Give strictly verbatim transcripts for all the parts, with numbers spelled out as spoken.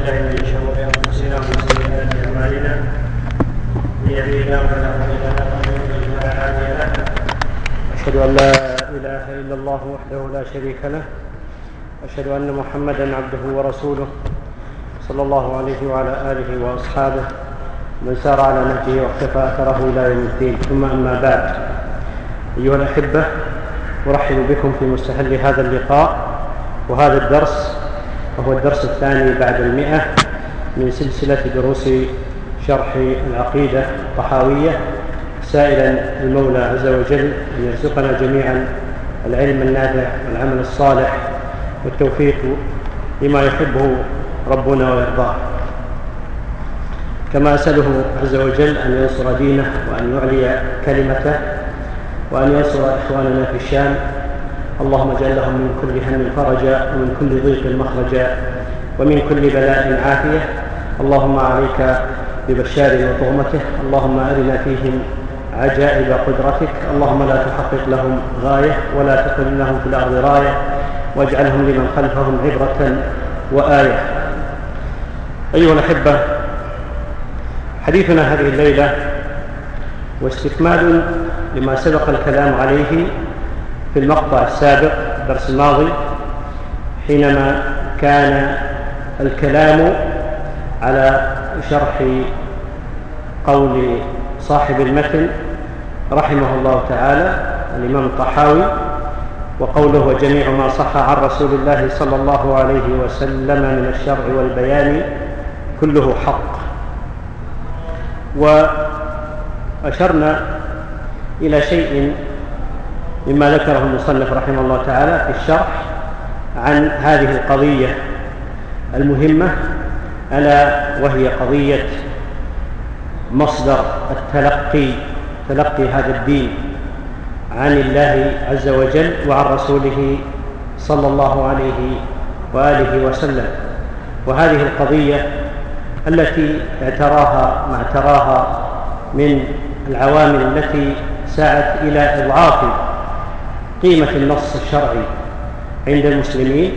بالله من شرور انفسنا ومن سيئات اعمالنا من يهده الله فلا مضل له ومن يضلل فلا هادي له. اشهد ان لا اله الا الله وحده لا شريك له، اشهد ان محمدا عبده ورسوله صلى الله عليه وعلى اله واصحابه من سار على نهجه واقتفى اثره الى يوم الدين. ثم اما بعد، ايها الاحبه، ارحب بكم في مستهل هذا اللقاء وهذا الدرس، وهو الدرس الثاني بعد المئة من سلسلة دروس شرح العقيدة الطحاوية، سائلا المولى عز وجل أن يرزقنا جميعا العلم النافع والعمل الصالح والتوفيق لما يحبه ربنا ويرضاه. كما أسأله عز وجل أن ينصر دينه وأن يعلي كلمته وأن ينصر إخواننا في الشام. اللهم اجعل لهم من كل هم فرجا ومن كل ضيق مخرجا ومن كل بلاء عافية. اللهم عليك ببشار وطغمته، اللهم أرنا فيهم عجائب قدرتك، اللهم لا تحقق لهم غاية ولا تقل لهم في الأرض راية، واجعلهم لمن خلفهم عبرة وآية. أيها الأحبة، حديثنا هذه الليلة واستكمال لما سبق الكلام عليه في المقطع السابق الدرس الماضي، حينما كان الكلام على شرح قول صاحب المتن رحمه الله تعالى الإمام الطحاوي، وقوله وجميع ما صح عن رسول الله صلى الله عليه وسلم من الشرع والبيان كله حق. وأشرنا إلى شيء مما ذكره المصنف رحمه الله تعالى في الشرح عن هذه القضية المهمة، ألا وهي قضية مصدر التلقي، تلقي هذا الدين عن الله عز وجل وعن رسوله صلى الله عليه وآله وسلم. وهذه القضية التي اعتراها ما اعتراها من العوامل التي سعت إلى إضعاف قيمة النص الشرعي عند المسلمين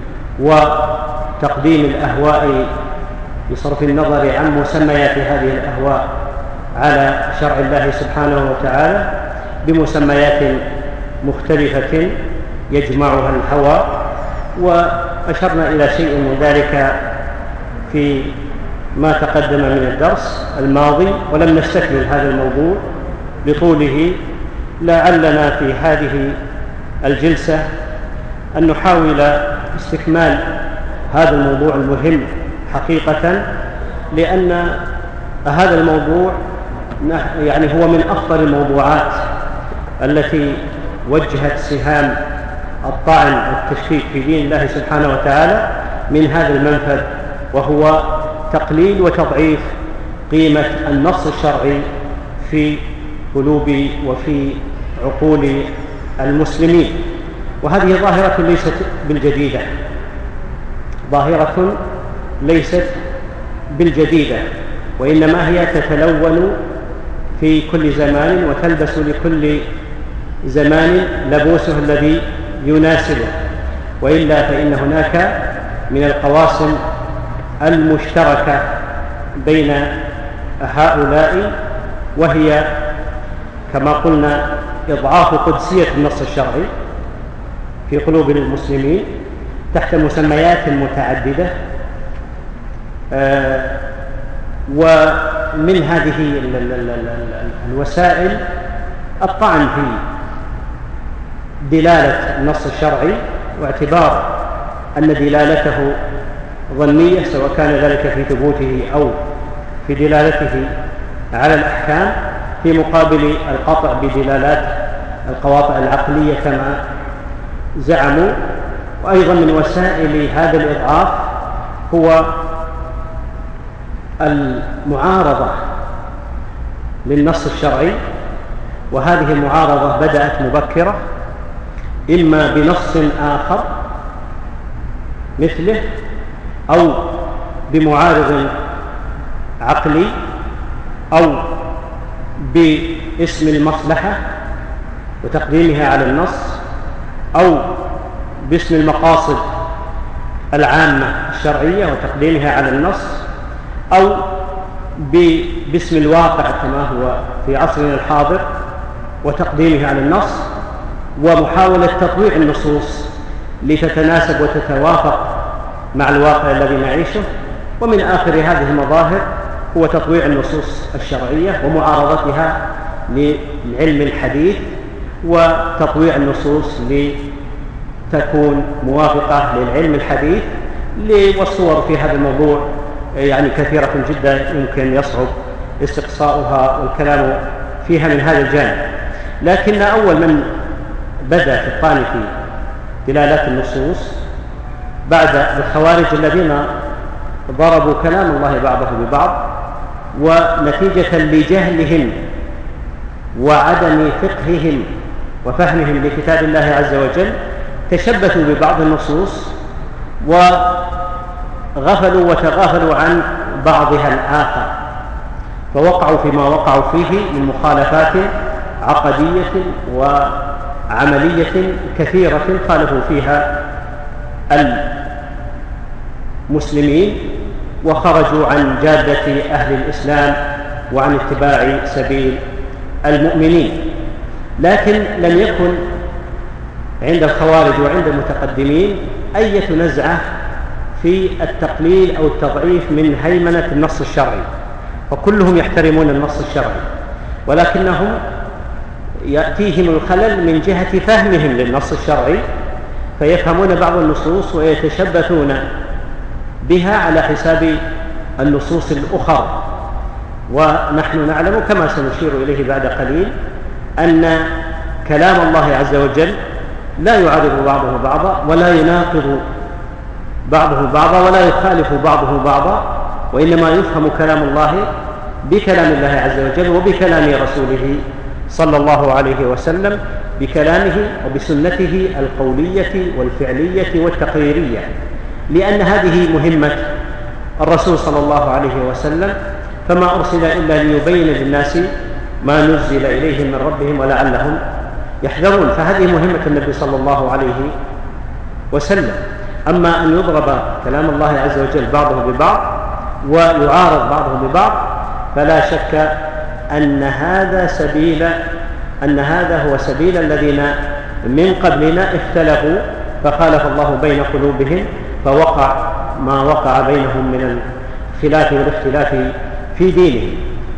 وتقديم الأهواء بصرف النظر عن مسميات هذه الأهواء على شرع الله سبحانه وتعالى بمسميات مختلفة يجمعها الهوى. وأشرنا إلى شيء من ذلك في ما تقدم من الدرس الماضي، ولم نستكمل هذا الموضوع لطوله. لعلنا في هذه الجلسة أن نحاول استكمال هذا الموضوع المهم حقيقة، لأن هذا الموضوع يعني هو من أخطر الموضوعات التي وجهت سهام الطعن والتشكيك في دين الله سبحانه وتعالى من هذا المنفذ، وهو تقليل وتضعيف قيمة النص الشرعي في قلوب وفي عقول المسلمين. وهذه ظاهرة ليست بالجديدة، ظاهرة ليست بالجديدة، وإنما هي تتلون في كل زمان وتلبس لكل زمان لبوسه الذي يناسبه. وإلا فإن هناك من القواسم المشتركة بين هؤلاء، وهي كما قلنا إضعاف قدسية النص الشرعي في قلوب المسلمين تحت مسميات متعددة. آه ومن هذه الوسائل الطعن في دلالة النص الشرعي، واعتبار أن دلالته ظنية، سواء كان ذلك في ثبوته أو في دلالته على الأحكام، في مقابل القطع بدلالات القواطع العقلية كما زعموا. وأيضا من وسائل هذا الإضعاف هو المعارضة للنص الشرعي، وهذه المعارضة بدأت مبكرة، إما بنص آخر مثله أو بمعارض عقلي أو باسم المصلحة وتقديمها على النص، أو باسم المقاصد العامة الشرعية وتقديمها على النص، أو باسم الواقع كما هو في عصرنا الحاضر وتقديمها على النص، ومحاولة تطويع النصوص لتتناسب وتتوافق مع الواقع الذي نعيشه. ومن آخر هذه المظاهر هو تطويع النصوص الشرعية ومعارضتها للعلم الحديث، وتطويع النصوص لتكون موافقة للعلم الحديث. والصور في هذا الموضوع يعني كثيرة جدا يمكن يصعب استقصاؤها والكلام فيها من هذا الجانب. لكن أول من بدأ في الطعن في دلالات النصوص بعد الخوارج الذين ضربوا كلام الله بعضه ببعض، ونتيجة لجهلهم وعدم فقههم وفهمهم لكتاب الله عز وجل تشبثوا ببعض النصوص وغفلوا وتغافلوا عن بعضها الآخر، فوقعوا فيما وقعوا فيه من مخالفات عقدية وعملية كثيرة خالفوا فيها المسلمين وخرجوا عن جادة أهل الإسلام وعن اتباع سبيل المؤمنين. لكن لم يكن عند الخوارج وعند المتقدمين أي نزعة في التقليل أو التضعيف من هيمنة النص الشرعي، وكلهم يحترمون النص الشرعي، ولكنهم يأتيهم الخلل من جهة فهمهم للنص الشرعي، فيفهمون بعض النصوص ويتشبثون بها على حساب النصوص الأخرى. ونحن نعلم كما سنشير إليه بعد قليل أن كلام الله عز وجل لا يعارض بعضه بعضا ولا يناقض بعضه بعضا ولا يخالف بعضه بعضا، وإنما يفهم كلام الله بكلام الله عز وجل وبكلام رسوله صلى الله عليه وسلم، بكلامه وبسنته القولية والفعلية والتقريرية، لأن هذه مهمة الرسول صلى الله عليه وسلم، فما أرسل إلا ليبين للناس ما نزل إليهم من ربهم ولعلهم يحذرون. فهذه مهمة النبي صلى الله عليه وسلم. أما أن يضرب كلام الله عز وجل بعضه ببعض ويعارض بعضه ببعض فلا شك أن هذا سبيل أن هذا هو سبيل الذين من قبلنا اختلفوا فخالف الله بين قلوبهم فوقع ما وقع بينهم من الخلاف والاختلاف في دينهم.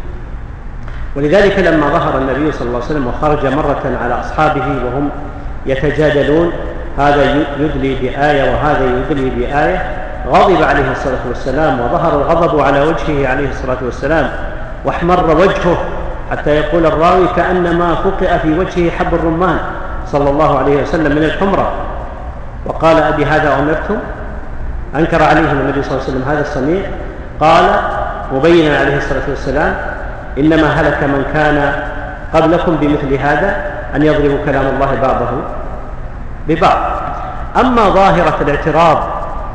ولذلك لما ظهر النبي صلى الله عليه وسلم وخرج مرة على أصحابه وهم يتجادلون، هذا يدلي بآية وهذا يدلي بآية، غضب عليه الصلاة والسلام وظهر الغضب على وجهه عليه الصلاة والسلام واحمر وجهه حتى يقول الراوي كأنما فقئ في وجهه حب الرمان صلى الله عليه وسلم من الحمرة، وقال أبي هذا أمرتم؟ أنكر عليهم النبي صلى الله عليه وسلم هذا الصنيع، قال مبينا عليه الصلاة والسلام إنما هلك من كان قبلكم بمثل هذا أن يضربوا كلام الله بعضه ببعض. أما ظاهرة الاعتراض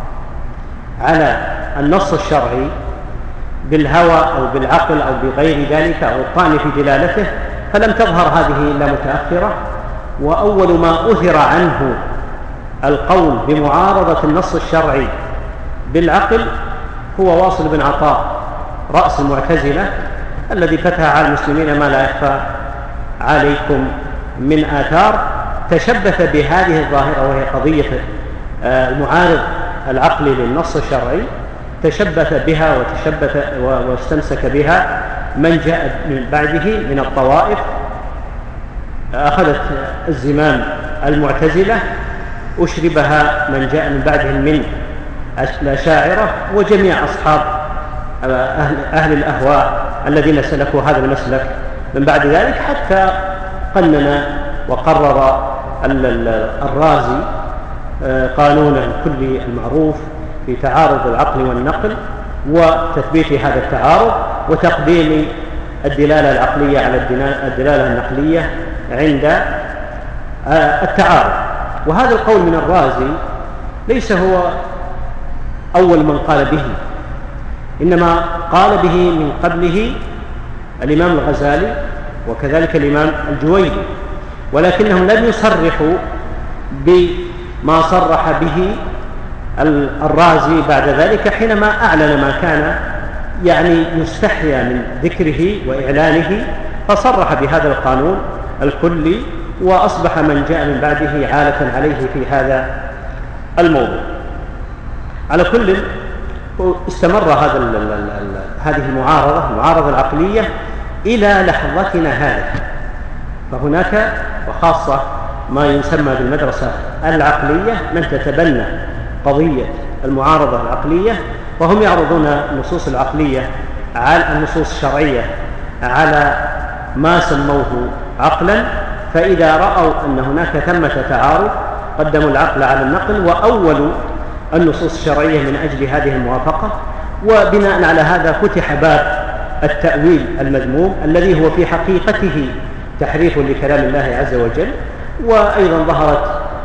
على النص الشرعي بالهوى أو بالعقل أو بغير ذلك أو الطعن في دلالته فلم تظهر هذه إلا متأخرة، وأول ما أثر عنه القول بمعارضة النص الشرعي بالعقل هو واصل بن عطاء رأس المعتزلة الذي فتح على المسلمين ما لا يخفى عليكم من آثار، تشبث بهذه الظاهرة وهي قضية المعارض العقلي للنص الشرعي، تشبث بها وتشبث واستمسك بها من جاء من بعده من الطوائف، أخذت الزمام المعتزلة، أشربها من جاء من بعدهم من الأشاعرة وجميع أصحاب أهل, أهل الأهواء الذين سلكوا هذا المسلك من بعد ذلك، حتى قنن وقرر الرازي قانون الكلي المعروف في تعارض العقل والنقل وتثبيت هذا التعارض وتقديم الدلالة العقلية على الدلالة النقلية عند التعارض. وهذا القول من الرازي ليس هو أول من قال به، إنما قال به من قبله الإمام الغزالي وكذلك الإمام الجويني، ولكنهم لم يصرحوا بما صرح به الرازي بعد ذلك حينما أعلن ما كان يعني يستحيا من ذكره وإعلانه، فصرح بهذا القانون الكلي، وأصبح من جاء من بعده عالة عليه في هذا الموضوع. على كل استمر هذا هذه المعارضة المعارضة العقلية إلى لحظتنا هذه. فهناك وخاصة ما يسمى بالمدرسة العقلية من تتبنى قضية المعارضة العقلية، وهم يعرضون النصوص العقلية على النصوص الشرعية على ما سموه عقلا، فإذا رأوا أن هناك ثمة تعارض قدموا العقل على النقل وأولوا النصوص الشرعية من أجل هذه الموافقة، وبناء على هذا فتح باب التأويل المذموم الذي هو في حقيقته تحريف لكلام الله عز وجل. وأيضا ظهرت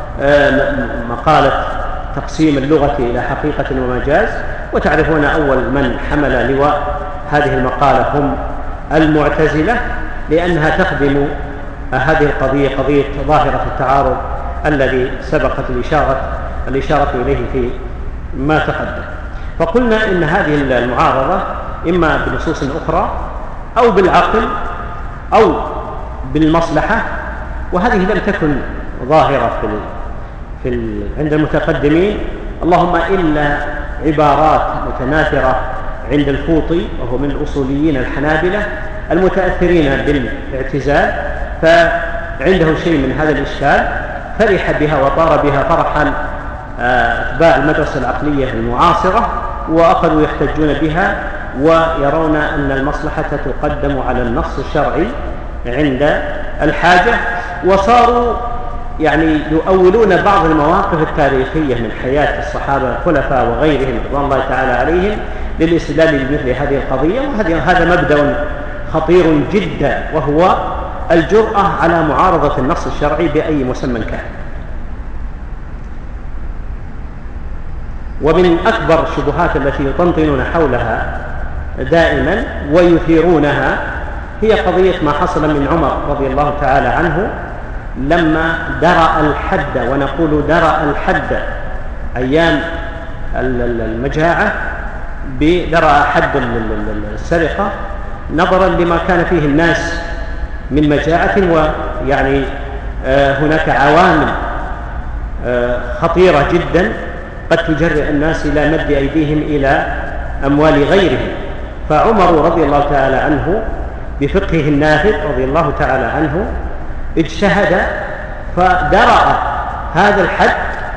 مقالة تقسيم اللغة إلى حقيقة ومجاز، وتعرفون أول من حمل لواء هذه المقالة هم المعتزلة، لأنها تخدم هذه القضية قضية ظاهرة التعارض الذي سبقت الإشارة الإشارة إليه في ما تقدم. فقلنا إن هذه المعارضة إما بنصوص أخرى أو بالعقل أو بالمصلحة، وهذه لم تكن ظاهرة في ال في ال عند المتقدمين، اللهم إلا عبارات متناثرة عند الفوطي وهو من الأصوليين الحنابلة المتأثرين بالاعتزال، فعنده شيء من هذا الإشكال فرح بها وطار بها فرحا أتباع المدرسة العقلية المعاصرة، وأخذوا يحتجون بها ويرون أن المصلحة تقدم على النص الشرعي عند الحاجة، وصاروا يعني يؤولون بعض المواقف التاريخية من حياة الصحابة الخلفاء وغيرهم رضوان الله تعالى عليهم للاستدلال بمثل هذه القضية. وهذا مبدأ خطير جدا، وهو الجرأة على معارضة النص الشرعي بأي مسمى كان. ومن أكبر الشبهات التي يطنطنون حولها دائما ويثيرونها هي قضية ما حصل من عمر رضي الله تعالى عنه لما درأ الحد، ونقول درأ الحد أيام المجاعة بدرأ حد السرقة نظرا لما كان فيه الناس من مجاعة، ويعني هناك عوامل خطيرة جدا قد تجرئ الناس إلى مد أيديهم إلى أموال غيرهم. فعمر رضي الله تعالى عنه بفقهه النافذ رضي الله تعالى عنه اجتهد فدرأ هذا الحد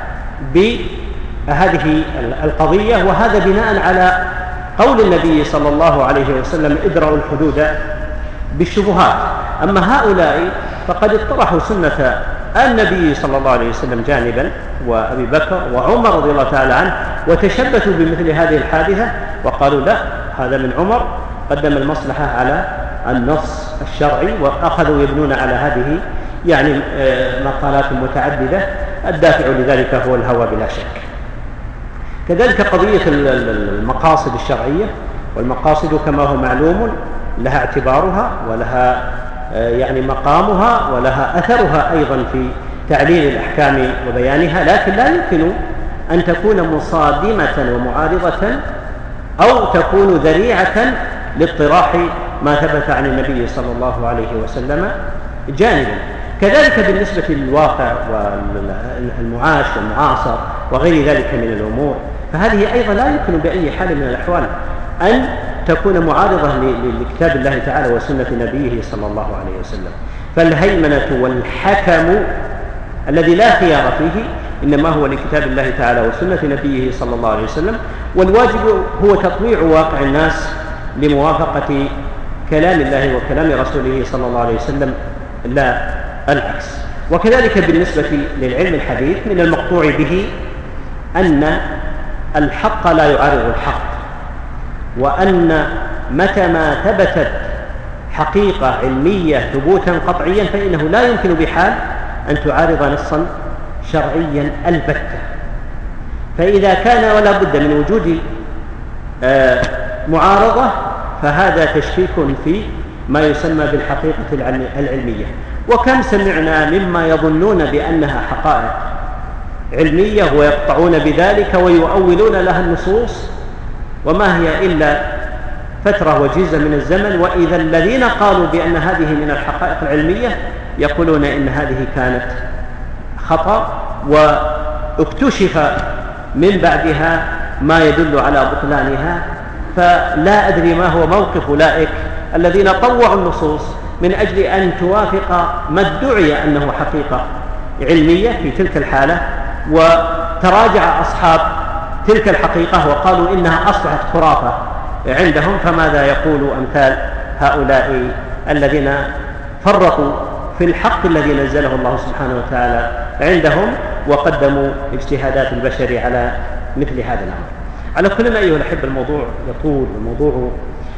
بهذه القضية، وهذا بناء على قول النبي صلى الله عليه وسلم ادرأوا الحدود بالشبهات. أما هؤلاء فقد اطرحوا سنة النبي صلى الله عليه وسلم جانبا وأبي بكر وعمر رضي الله تعالى عنه، وتشبثوا بمثل هذه الحادثة وقالوا لا، هذا من عمر قدم المصلحة على النص الشرعي، وأخذوا يبنون على هذه يعني مقالات متعددة. الدافع لذلك هو الهوى بلا شك. كذلك قضية المقاصد الشرعية، والمقاصد كما هو معلوم لها اعتبارها ولها يعني مقامها ولها أثرها أيضا في تعليل الأحكام وبيانها، لكن لا يمكن أن تكون مصادمة ومعارضة أو تكون ذريعة لاطراح ما ثبت عن النبي صلى الله عليه وسلم جانبا. كذلك بالنسبة للواقع والمعاش والمعاصر وغير ذلك من الأمور، فهذه أيضا لا يمكن بأي حال من الأحوال أن تكون معارضة لكتاب الله تعالى وسنة نبيه صلى الله عليه وسلم. فالهيمنة والحكم الذي لا خيار فيه إنما هو لكتاب الله تعالى وسنة نبيه صلى الله عليه وسلم، والواجب هو تطويع واقع الناس لموافقة كلام الله وكلام رسوله صلى الله عليه وسلم لا العكس. وكذلك بالنسبة للعلم الحديث من المقطوع به أن الحق لا يعارض الحق، وأن متى ما ثبتت حقيقة علمية ثبوتا قطعيا فإنه لا يمكن بحال أن تعارض نصا شرعيا البتة. فإذا كان ولا بد من وجود معارضة فهذا تشكيك في ما يسمى بالحقيقة العلمية. وكم سمعنا مما يظنون بأنها حقائق علمية ويقطعون بذلك ويؤولون لها النصوص، وما هي إلا فترة وجيزة من الزمن. وإذا الذين قالوا بأن هذه من الحقائق العلمية يقولون إن هذه كانت خطأ، واكتشف من بعدها ما يدل على بطلانها. فلا أدري ما هو موقف أولئك الذين طوعوا النصوص من أجل أن توافق ما ادعي أنه حقيقة علمية في تلك الحالة، وتراجع أصحاب تلك الحقيقة وقالوا إنها أصبحت خرافة عندهم. فماذا يقول أمثال هؤلاء الذين فرطوا في الحق الذي نزله الله سبحانه وتعالى عندهم وقدموا اجتهادات البشر على مثل هذا الأمر؟ على كل أيها الأحبة، الموضوع يطول، الموضوع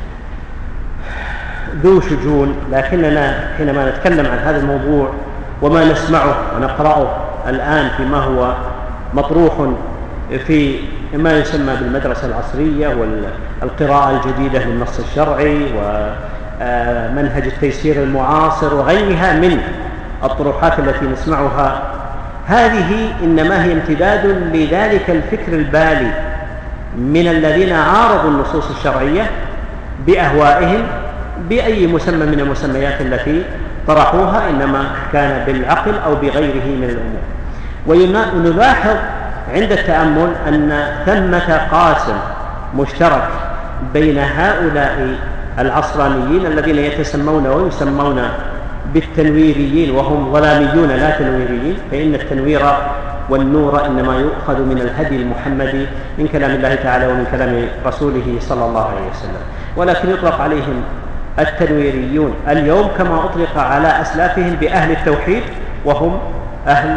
ذو شجون، لكننا حينما نتكلم عن هذا الموضوع وما نسمعه ونقرأه الآن فيما هو مطروح في ما يسمى بالمدرسة العصرية والقراءة الجديدة للنص الشرعي ومنهج التيسير المعاصر وغيرها من الطروحات التي نسمعها، هذه إنما هي امتداد لذلك الفكر البالي من الذين عارضوا النصوص الشرعية بأهوائهم بأي مسمى من المسميات التي طرحوها، إنما كان بالعقل أو بغيره من الأمور. ونلاحظ عند التأمل أن ثمة قاسم مشترك بين هؤلاء العصرانيين الذين يتسمون ويسمون بالتنويريين وهم ظلاميون لا تنويريين، فإن التنوير والنور إنما يؤخذ من الهدي المحمدي من كلام الله تعالى ومن كلام رسوله صلى الله عليه وسلم، ولكن يطلق عليهم التنويريون اليوم كما أطلق على أسلافهم بأهل التوحيد، وهم أهل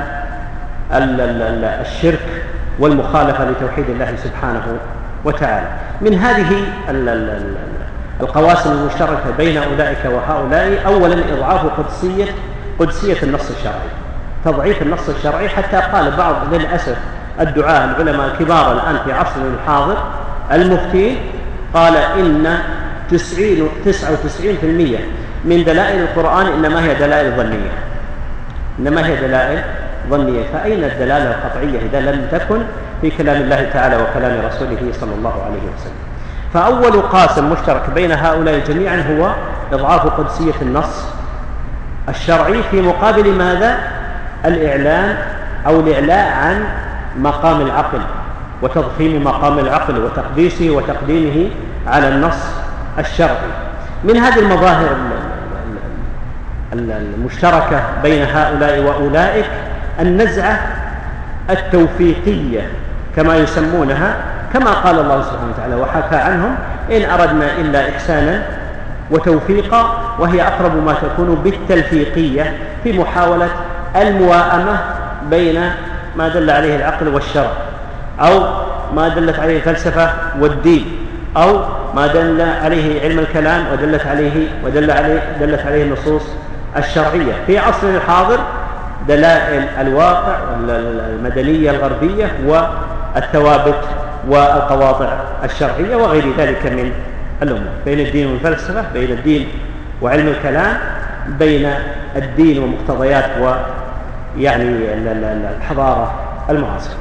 الشرك والمخالفة لتوحيد الله سبحانه وتعالى. من هذه القواسم المشتركة بين أولئك وهؤلاء، أولا إضعاف قدسية قدسية النص الشرعي، تضعيف النص الشرعي، حتى قال بعض للأسف الدعاة العلماء الكبار الآن في عصرنا الحاضر المفتين، قال إن تسعة وتسعين بالمئة من دلائل القرآن إنما هي دلائل ظنية، إنما هي دلائل ظنية. فأين الدلالة القطعية إذا لم تكن في كلام الله تعالى وكلام رسوله صلى الله عليه وسلم؟ فأول قاسم مشترك بين هؤلاء جميعا هو إضعاف قدسية النص الشرعي، في مقابل ماذا؟ الإعلان أو الإعلاء عن مقام العقل وتضخيم مقام العقل وتقديسه وتقديمه على النص الشرعي. من هذه المظاهر المشتركة بين هؤلاء وأولئك النزعة التوفيقية كما يسمونها، كما قال الله سبحانه وتعالى وحكى عنهم: إن أردنا إلا إحسانا وتوفيقا، وهي أقرب ما تكون بالتلفيقية في محاولة المواءمة بين ما دل عليه العقل والشرع، أو ما دلت عليه الفلسفة والدين، أو ما دل عليه علم الكلام ودلت عليه ودل عليه دلت عليه النصوص الشرعية. في عصرنا الحاضر دلائل الواقع المدنية الغربية والثوابت والقواطع الشرعية وغير ذلك من الأمور، بين الدين والفلسفة، بين الدين وعلم الكلام، بين الدين ومقتضيات ويعني الحضارة المعاصرة.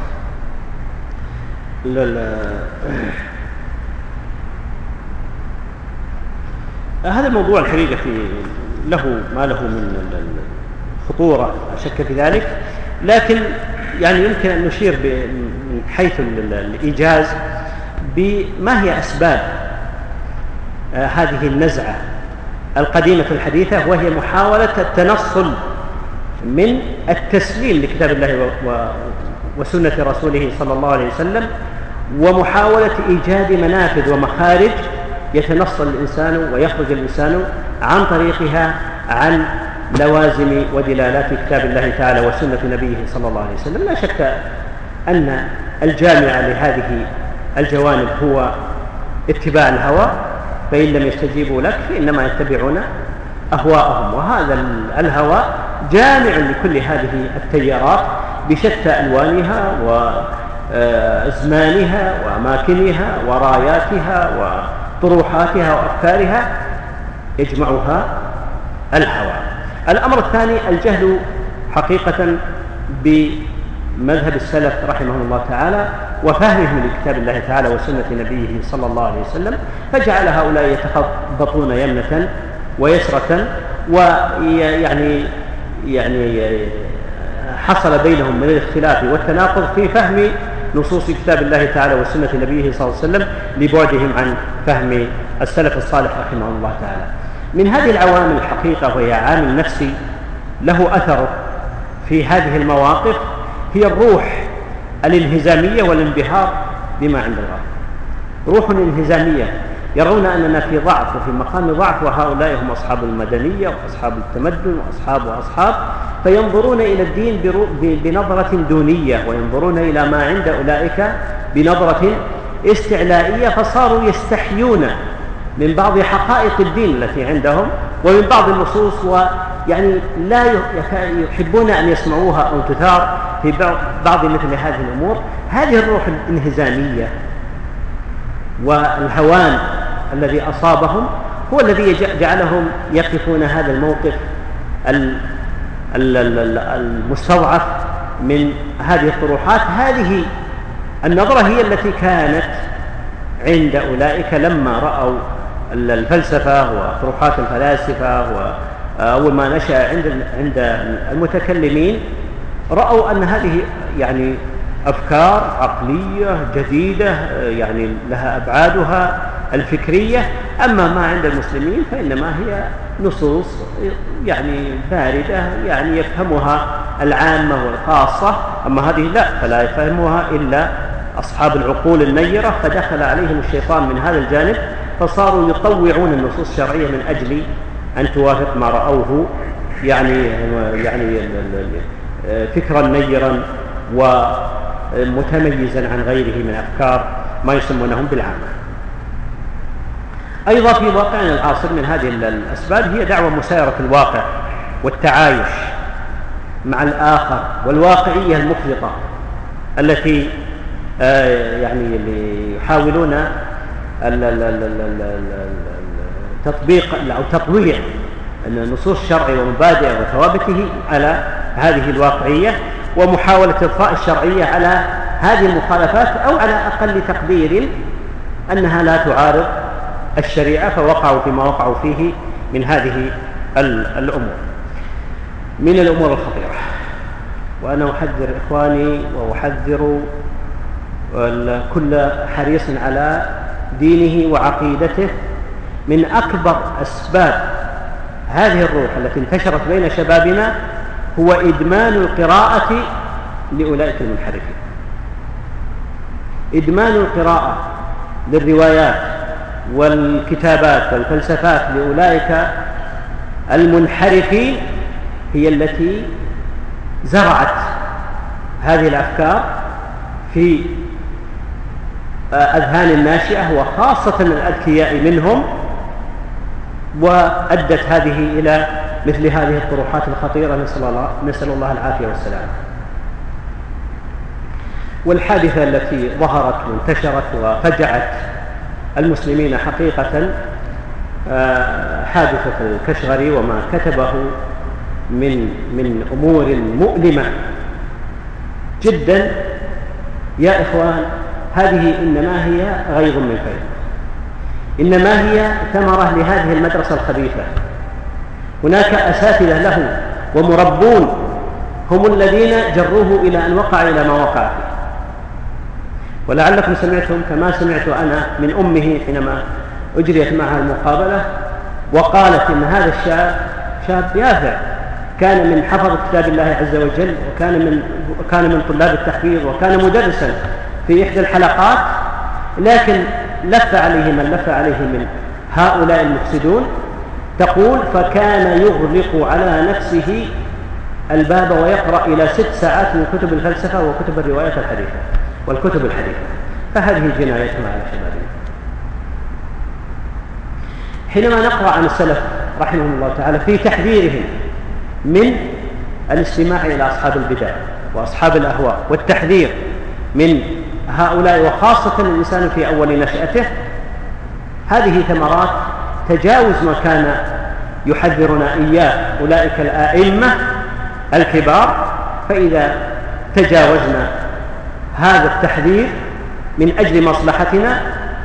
هذا الموضوع الحقيقة له ما له من خطورة لا شك في ذلك، لكن يعني يمكن أن نشير من حيث الإيجاز بما هي أسباب هذه النزعة القديمة الحديثة، وهي محاولة التنصل من التسليم لكتاب الله وسنة رسوله صلى الله عليه وسلم، ومحاولة إيجاد منافذ ومخارج يتنصل الإنسان ويخرج الإنسان عن طريقها عن لوازم ودلالات كتاب الله تعالى وسنة نبيه صلى الله عليه وسلم. لا شك أن الجامع لهذه الجوانب هو اتباع الهوى، فإن لم يستجيبوا لك فإنما يتبعون أهواءهم، وهذا الهوى جامع لكل هذه التيارات بشتى ألوانها وأزمانها وأماكنها وراياتها وطروحاتها وأفكارها، يجمعها الهوى. الأمر الثاني الجهل حقيقة مذهب السلف رحمهم الله تعالى وفهمهم لكتاب الله تعالى وسنة نبيه صلى الله عليه وسلم، فجعل هؤلاء يتخبطون يمنة ويسرة، ويعني يعني حصل بينهم من الاختلاف والتناقض في فهم نصوص كتاب الله تعالى وسنة نبيه صلى الله عليه وسلم لبعدهم عن فهم السلف الصالح رحمه الله تعالى. من هذه العوامل الحقيقة، وهي عامل نفسي له أثر في هذه المواقف، هي الروح الانهزامية والانبهار بما عند الله. روح انهزامية، يرون أننا في ضعف وفي مقام ضعف، وهؤلاء هم أصحاب المدنية وأصحاب التمدن وأصحاب وأصحاب، فينظرون إلى الدين بنظرة دونية، وينظرون إلى ما عند أولئك بنظرة استعلائية، فصاروا يستحيون من بعض حقائق الدين التي عندهم ومن بعض النصوص، ويعني لا يحبون أن يسمعوها أو تثار في بعض مثل هذه الأمور. هذه الروح الانهزامية والهوان الذي أصابهم هو الذي جعلهم يقفون هذا الموقف المستضعف من هذه الطروحات. هذه النظرة هي التي كانت عند أولئك لما رأوا الفلسفة وطروحات الفلاسفة، وأول ما نشأ عند عند المتكلمين رأوا أن هذه يعني أفكار عقلية جديدة، يعني لها أبعادها الفكرية. أما ما عند المسلمين فإنما هي نصوص يعني باردة، يعني يفهمها العامة والخاصة، أما هذه لا، فلا يفهمها إلا أصحاب العقول النيرة. فدخل عليهم الشيطان من هذا الجانب، فصاروا يطوعون النصوص الشرعية من أجل أن توافق ما رأوه يعني يعني فكرا نيرا ومتميزا عن غيره من أفكار ما يسمونهم بالعامة. أيضا في واقعنا العاصر من هذه الأسباب هي دعوة مسايرة الواقع والتعايش مع الآخر، والواقعية المفرطة التي يعني اللي يحاولون تطبيق أو تطويع النصوص الشرعية ومبادئه وثوابته على هذه الواقعية، ومحاولة إضفاء الشرعية على هذه المخالفات، أو على أقل تقدير أنها لا تعارض الشريعة، فوقعوا فيما وقعوا فيه من هذه الأمور من الأمور الخطيرة. وأنا أحذر إخواني وأحذر كل حريص على دينه وعقيدته من أكبر أسباب هذه الروح التي انتشرت بين شبابنا هو إدمان القراءة لأولئك المنحرفين. إدمان القراءة للروايات والكتابات والفلسفات لأولئك المنحرفين هي التي زرعت هذه الأفكار في أذهان الناشئة وخاصة الأذكياء منهم، وأدت هذه إلى مثل هذه الطروحات الخطيرة، نسأل الله, نسأل الله العافية والسلام. والحادثة التي ظهرت وانتشرت وفجعت المسلمين حقيقة حادثة الكشغري وما كتبه من من أمور مؤلمة جدا. يا إخوان، هذه إنما هي غيظ من فيض، إنما هي ثمرة لهذه المدرسة الخبيثة. هناك أساتذة له ومربون هم الذين جروه إلى أن وقع إلى ما وقع فيه. ولعلكم سمعتم كما سمعت أنا من أمه حينما أجريت معها المقابلة، وقالت إن هذا الشاب شاب يافع، كان من حفظ كتاب الله عز وجل، وكان من كان من طلاب التحفيظ، وكان مدرسا في إحدى الحلقات، لكن لف عليه من لف عليه من هؤلاء المفسدون. تقول فكان يغلق على نفسه الباب ويقرأ إلى ست ساعات من كتب الفلسفة وكتب الروايات الحديثة والكتب الحديثة. فهذه جنايتهم على شبابنا. حينما نقرأ عن السلف رحمهم الله تعالى في تحذيرهم من الاستماع إلى أصحاب البدع وأصحاب الأهواء، والتحذير من هؤلاء وخاصة الإنسان في أول نشأته، هذه ثمرات تجاوز ما كان يحذرنا إياه أولئك الآئمة الكبار. فإذا تجاوزنا هذا التحذير من أجل مصلحتنا،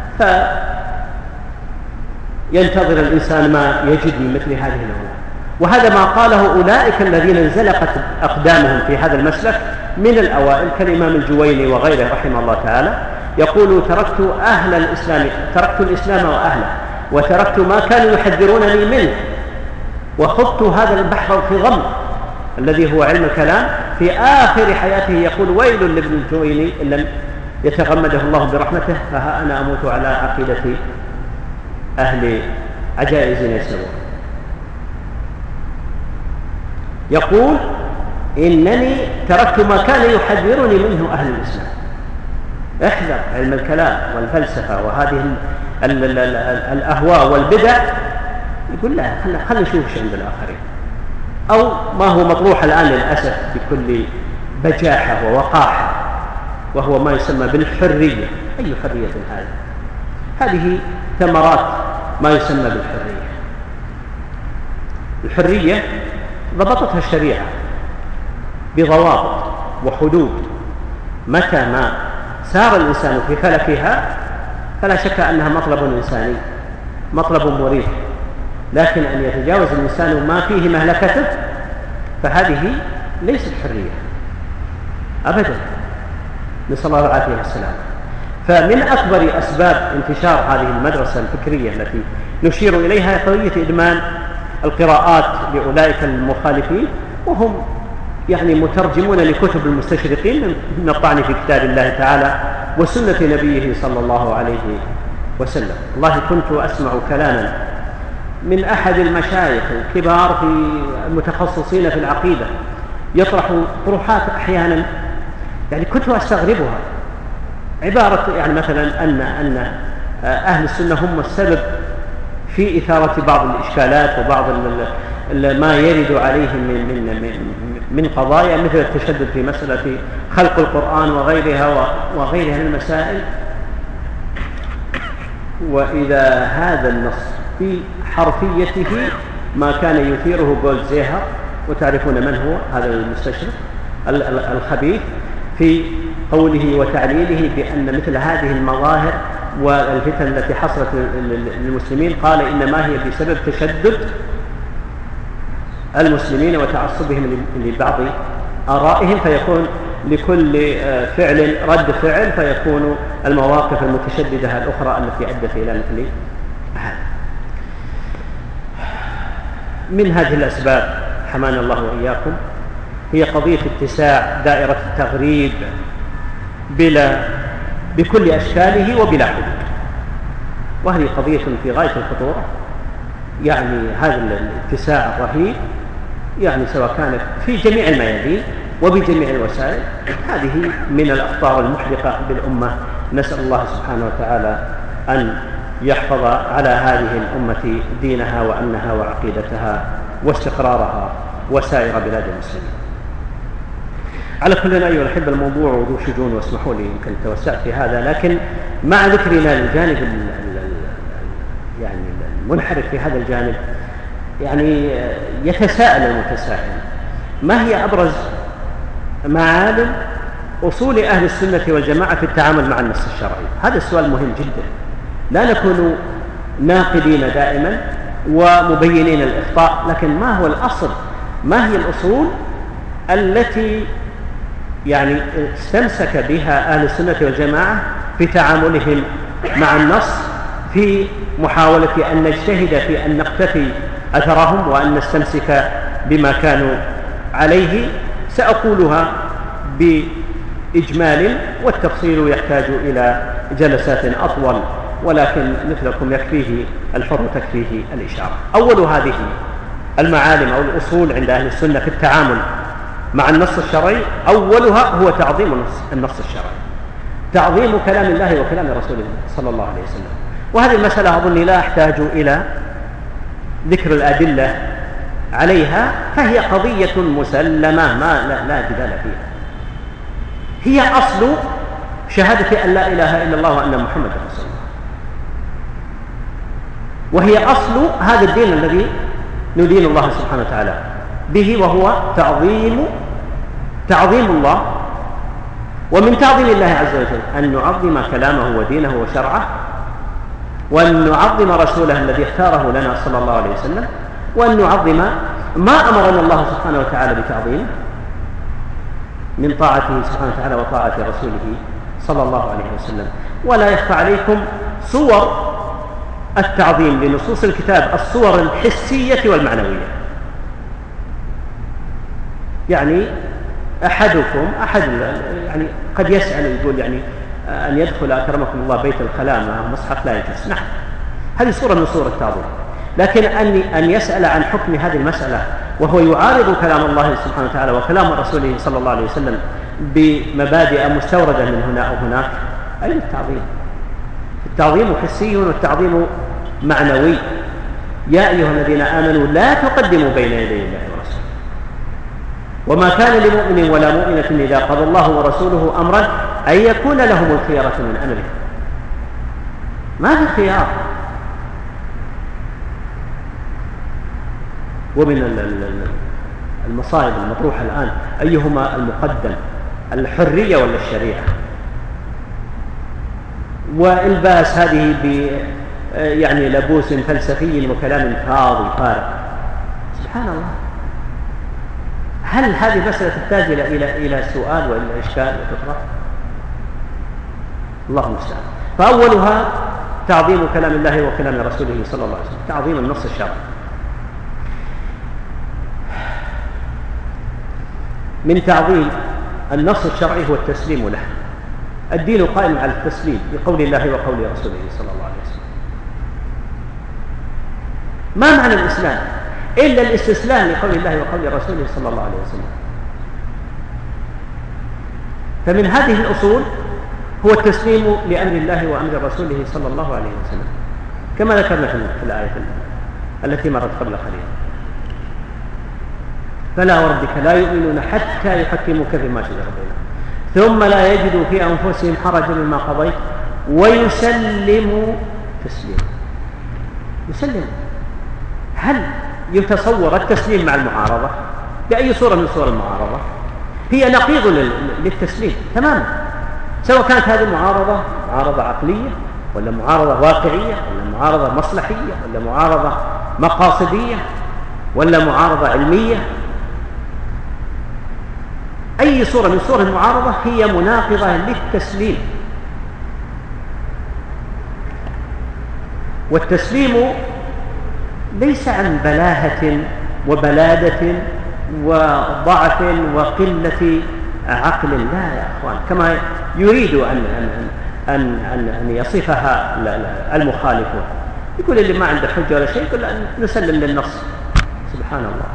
فينتظر الإنسان ما يجد من مثل هذه الأمور. وهذا ما قاله أولئك الذين انزلقت أقدامهم في هذا المسلك من الأوائل كالإمام الجويني وغيره رحمه الله تعالى، يقول: تركت أهل الإسلام تركت الإسلام وأهله، وتركت ما كانوا يحذرونني منه، وخضت هذا البحر في غم الذي هو علم الكلام. في آخر حياته يقول: ويل لابن الجويني إن لم يتغمده الله برحمته، فها أنا أموت على عقيدة أهل عجائز نيسابور. يقول: إنني تركت ما كان يحذرني منه أهل الإسلام. احذر علم الكلام والفلسفة وهذه ال ال ال ال الأهواء والبدع. يقول: لا، خلنا نشوف شيء عند الآخرين، أو ما هو مطروح الآن للأسف بكل بجاحة ووقاحة، وهو ما يسمى بالحرية. أي حرية هذه؟ هذه ثمرات ما يسمى بالحرية. الحرية ضبطتها الشريعة بضوابط وحدود، متى ما سار الإنسان في فلكها فلا شك أنها مطلب إنساني، مطلب مريح. لكن أن يتجاوز الإنسان ما فيه مهلكته فهذه ليست حرية أبدا، نسأل الله العافية والسلام. فمن أكبر أسباب انتشار هذه المدرسة الفكرية التي نشير إليها قضية إدمان القراءات لأولئك المخالفين، وهم يعني مترجمون لكتب المستشرقين من الطعن في كتاب الله تعالى وسنة نبيه صلى الله عليه وسلم. والله كنت أسمع كلاما من أحد المشايخ الكبار في المتخصصين في العقيدة يطرح طروحات أحيانا يعني كنت أستغربها، عبارة يعني مثلا أن أن أهل السنة هم السبب في إثارة بعض الإشكالات وبعض ما يرد عليهم من من من قضايا مثل التشدد في مسألة خلق القرآن وغيرها وغيرها من المسائل. وإذا هذا النص في حرفيته ما كان يثيره جولدزيهر، وتعرفون من هو هذا المستشرق الخبيث، في قوله وتعليله بأن مثل هذه المظاهر والفتن التي حصلت للمسلمين قال إنما هي بسبب تشدد المسلمين وتعصبهم لبعض آرائهم، فيكون لكل فعل رد فعل، فيكون المواقف المتشددة الأخرى التي أدت إلى مثل هذا. من هذه الأسباب حمانا الله وإياكم هي قضية اتساع دائرة التغريب بلا بكل أشكاله وبلا حدود، وهذه قضية في غاية الخطورة. يعني هذا الاتساع الرهيب يعني سواء كانت في جميع الميادين وبجميع الوسائل، هذه من الأخطار المحرقة بالأمة. نسأل الله سبحانه وتعالى أن يحفظ على هذه الأمة دينها وأمنها وعقيدتها واستقرارها وسائر بلاد المسلمين. على كل أيها الأحبة الموضوع ذو شجون، واسمحوا لي يمكن توسعت في هذا، لكن مع ذكرنا للجانب يعني المنحرف في هذا الجانب يعني يتساءل المتساءل: ما هي أبرز معالم أصول أهل السنة والجماعة في التعامل مع النص الشرعي؟ هذا السؤال مهم جدا، لا نكون ناقدين دائما ومبينين الإخطاء، لكن ما هو الأصل؟ ما هي الأصول التي يعني استمسك بها أهل السنة والجماعة في تعاملهم مع النص، في محاولة أن نجتهد في أن نقتفي أثرهم وأن نستمسك بما كانوا عليه؟ سأقولها بإجمال، والتفصيل يحتاج إلى جلسات أطول، ولكن مثلكم يكفيه الحر تكفيه الإشارة. أول هذه المعالم أو الأصول عند أهل السنة في التعامل مع النص الشرعي أولها هو تعظيم النص, النص الشرعي، تعظيم كلام الله وكلام رسوله صلى الله عليه وسلم. وهذه المسألة أظني لا أحتاج إلى ذكر الأدلة عليها، فهي قضية مسلمة ما لا, لا جدال فيها. هي أصل شهادة أن لا إله إلا الله وأن محمد رسول الله، وهي أصل هذا الدين الذي ندين الله سبحانه وتعالى به، وهو تعظيم تعظيم الله ومن تعظيم الله عز وجل أن نعظم كلامه ودينه وشرعه، وأن نعظم رسوله الذي اختاره لنا صلى الله عليه وسلم، وأن نعظم ما أمرنا الله سبحانه وتعالى بتعظيمه من طاعته سبحانه وتعالى وطاعة رسوله صلى الله عليه وسلم. ولا يخفى عليكم صور التعظيم لنصوص الكتاب، الصور الحسية والمعنوية. يعني أحدكم أحد يعني قد يسأل يقول يعني أن يدخل أكرمكم الله بيت الخلاء مع مصحف لا يجوز. نعم، هذه صورة من صور التعظيم، لكن أن أن يسأل عن حكم هذه المسألة وهو يعارض كلام الله سبحانه وتعالى وكلام رسوله صلى الله عليه وسلم بمبادئ مستوردة من هنا أو هناك، أين التعظيم؟ التعظيم حسي والتعظيم معنوي. يا أيها الذين آمنوا لا تقدموا بين يدي الله ورسوله، وما كان لمؤمن ولا مؤمنة إذا قضى الله ورسوله أمرا أن يكون لهم الخيرة من أمره. ما في خيار. ومن المصائب المطروحة الآن أيهما المقدم، الحرية ولا الشريعة؟ والباس هذه ب يعني لبوس فلسفي وكلام فاضي فارغ. سبحان الله، هل هذه مسألة تحتاج إلى إلى إلى سؤال وإلى إشكال وتطرح؟ الله المستعان. فأولها تعظيم كلام الله وكلام رسوله صلى الله عليه وسلم، تعظيم النص الشرعي. من تعظيم النص الشرعي هو التسليم له. الدين قائم على التسليم لقول الله وقول رسوله صلى الله عليه وسلم. ما معنى الإسلام إلا الاستسلام لقول الله وقول رسوله صلى الله عليه وسلم. فمن هذه الأصول هو التسليم لأمر الله وأمر رسوله صلى الله عليه وسلم، كما ذكرنا في الآية التي مرت قبل قليل: فلا وربك لا يؤمنون حتى يحكموك فيما شجر بينهم ثم لا يجدوا في أنفسهم حرجا مما قضيت ويسلموا تسليما. يسلم. هل يتصور التسليم مع المعارضة بأي صورة من صور المعارضة؟ هي نقيض للتسليم تماما، سواء كانت هذه المعارضة معارضة عقلية ولا معارضة واقعية ولا معارضة مصلحية ولا معارضة مقاصدية ولا معارضة علمية. أي صورة من صور المعارضة هي مناقضة للتسليم. والتسليم ليس عن بلاهة وبلادة وضعف وقلة عقل، لا يا أخوان، كما يريد أن, أن, أن, أن, أن يصفها المخالفون. يقول اللي ما عنده حجة ولا شيء يقول نسلم للنص. سبحان الله.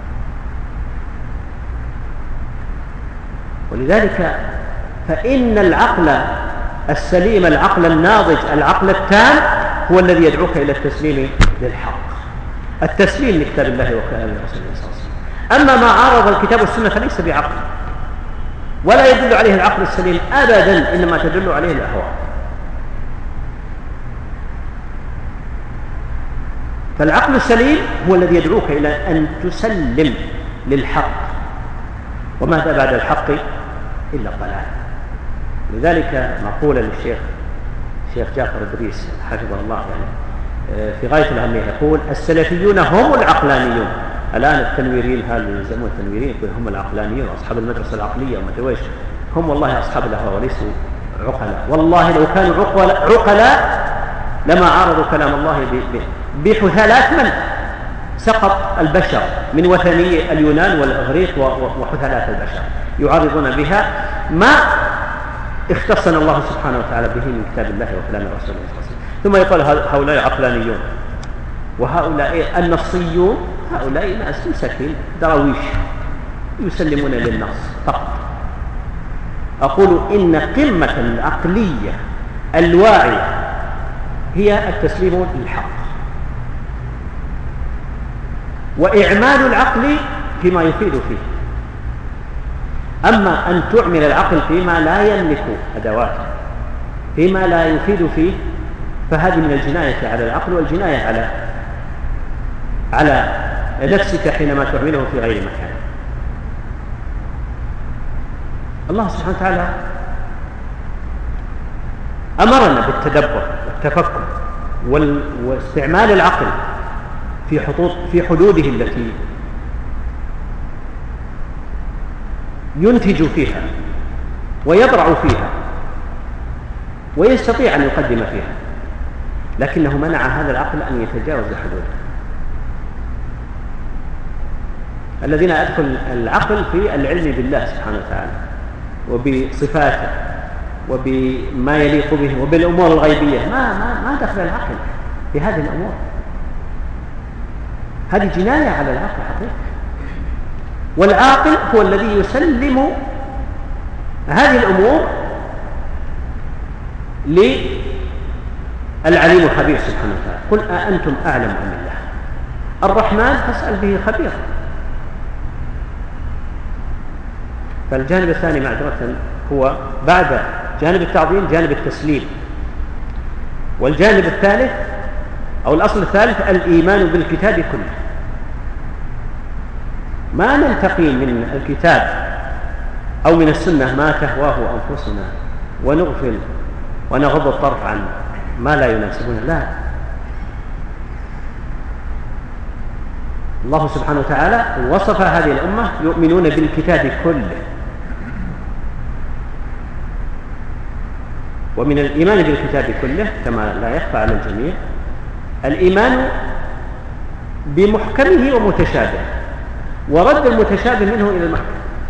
ولذلك فإن العقل السليم، العقل الناضج، العقل التام هو الذي يدعوك إلى التسليم للحق، التسليم لكتاب الله وكلام رسوله صلى الله عليه وسلم. أما ما عارض الكتاب والسنة فليس بعقل، ولا يدل عليه العقل السليم أبدا، إنما تدل عليه الأهواء. فالعقل السليم هو الذي يدعوك إلى أن تسلم للحق، وماذا بعد الحق إلا الضلال. لذلك مقولة للشيخ الشيخ جعفر إدريس حفظه الله يعني في غاية الأهمية، يقول: السلفيون هم العقلانيون. الآن التنويرين هل يسمون التنويرين يقول هم العقلانيون أصحاب المدرسة العقلية وما تويش. هم والله أصحاب الأهواء وليسوا عقلاء. والله لو كانوا عقلاء لما عارضوا كلام الله بحثالات من سقط البشر من وثني اليونان والإغريق وحثالات البشر، يعارضون بها ما اختصنا الله سبحانه وتعالى به من كتاب الله وكلام رسوله صلى الله عليه وسلم. ثم يقول هؤلاء عقلانيون وهؤلاء النصيون، هؤلاء ناس مساكين دراويش يسلمون للنص فقط. أقول إن قمة العقلية الواعية هي التسليم للحق، وإعمال العقل فيما يفيد فيه. أما أن تعمل العقل فيما لا يملك أدواته، فيما لا يفيد فيه، فهذه من الجناية على العقل والجناية على على نفسك حينما تعمله في غير مكان. الله سبحانه وتعالى أمرنا بالتدبر والتفكر واستعمال العقل في حدود في حدوده التي ينتج فيها ويبرع فيها ويستطيع أن يقدم فيها، لكنه منع هذا العقل أن يتجاوز حدوده. الذين أدخل العقل في العلم بالله سبحانه وتعالى وبصفاته وبما يليق به وبالأمور الغيبية، ما ما ما دخل العقل في هذه الأمور. هذه جناية على العقل حقيقة. والعاقل هو الذي يسلم هذه الأمور للعليم الخبير سبحانه وتعالى. قل أأنتم أعلم أم الله؟ الرحمن فاسأل به خبير. فالجانب الثاني معذرة هو بعد جانب التعظيم جانب التسليم. والجانب الثالث أو الأصل الثالث الإيمان بالكتاب كله. ما ننتقي من الكتاب أو من السنة ما تهواه أنفسنا ونغفل ونغض الطرف عن ما لا يناسبنا، لا. الله سبحانه وتعالى وصف هذه الأمة يؤمنون بالكتاب كله. ومن الإيمان بالكتاب كله كما لا يخفى على الجميع الإيمان بمحكمه ومتشابه ورد المتشابه منه إلى المحكم.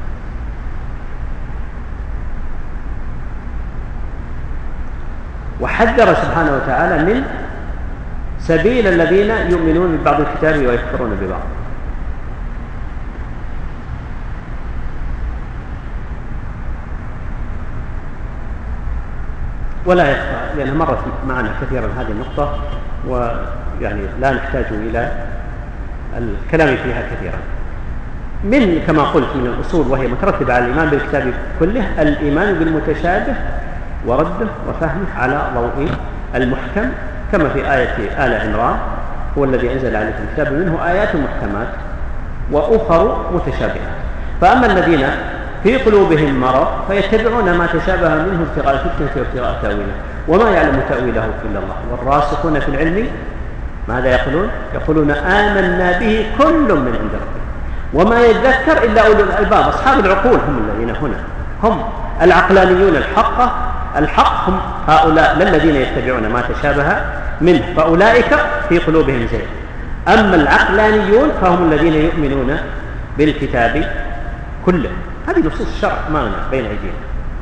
وحذر سبحانه وتعالى من سبيل الذين يؤمنون ببعض الكتاب ويكفرون ببعض. ولا يخفى لأنها مرت معنا كثيرا هذه النقطة، ويعني لا نحتاج إلى الكلام فيها كثيرا. من كما قلت من الأصول وهي مترتبة على الإيمان بالكتاب كله الإيمان بالمتشابه ورده وفهمه على ضوء المحكم، كما في آية آل عمران هو الذي أنزل عليكم الكتاب منه آيات محكمات وأخر متشابهات. فأما الذين في قلوبهم مرض فيتبعون ما تشابه منه ابتغاء الفتنة وابتغاء تأويله وما يعلم تأويله إلا الله. والراسخون في العلم ماذا يقولون؟ يقولون آمنا به كل من عند ربنا وما يذكر إلا أولو الألباب. أصحاب العقول هم الذين هنا، هم العقلانيون الحق الحق هم هؤلاء الذين يتبعون ما تشابه منه، فأولئك في قلوبهم زيغ. أما العقلانيون فهم الذين يؤمنون بالكتاب كله. هذه نصوص الشرع معنا بين أيدينا.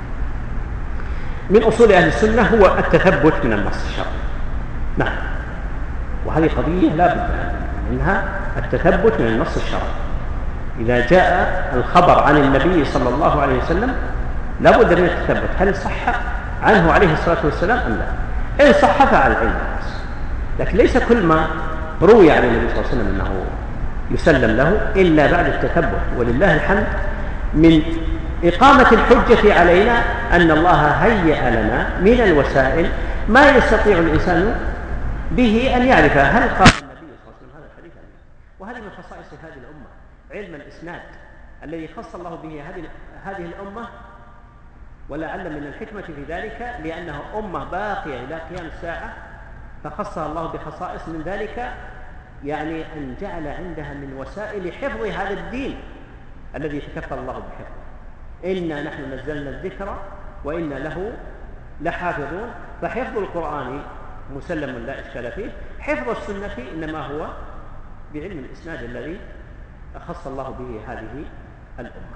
من أصول أهل السنة هو التثبت من النص الشرعي. نعم، وهذه قضية لا بد منها، التثبت من النص الشرعي. إذا جاء الخبر عن النبي صلى الله عليه وسلم لا بد من التثبت، هل صح عنه عليه الصلاة والسلام أم لا؟ إن صح فعلى العلم، لكن ليس كل ما روي عن النبي صلى الله عليه وسلم أنه يسلم له إلا بعد التثبت. ولله الحمد من إقامة الحجة علينا أن الله هيأ لنا من الوسائل ما يستطيع الإنسان به أن يعرف هل قال النبي صلى الله عليه وسلم هذا الحديث. وهذه من خصائص هذه الأمة علم الإسناد الذي خص الله به هذه هذه الأمة، ولعل من الحكمة في ذلك لأنها أمة باقية إلى قيام الساعة فخصها الله بخصائص من ذلك، يعني أن جعل عندها من وسائل حفظ هذا الدين الذي تكفل الله بحفظه. إنا نحن نزلنا الذكر وإنا له لحافظون. فحفظ القرآن مسلم لا إشكال فيه، حفظ السنة إنما هو بعلم الإسناد الذي خص الله به هذه الأمة.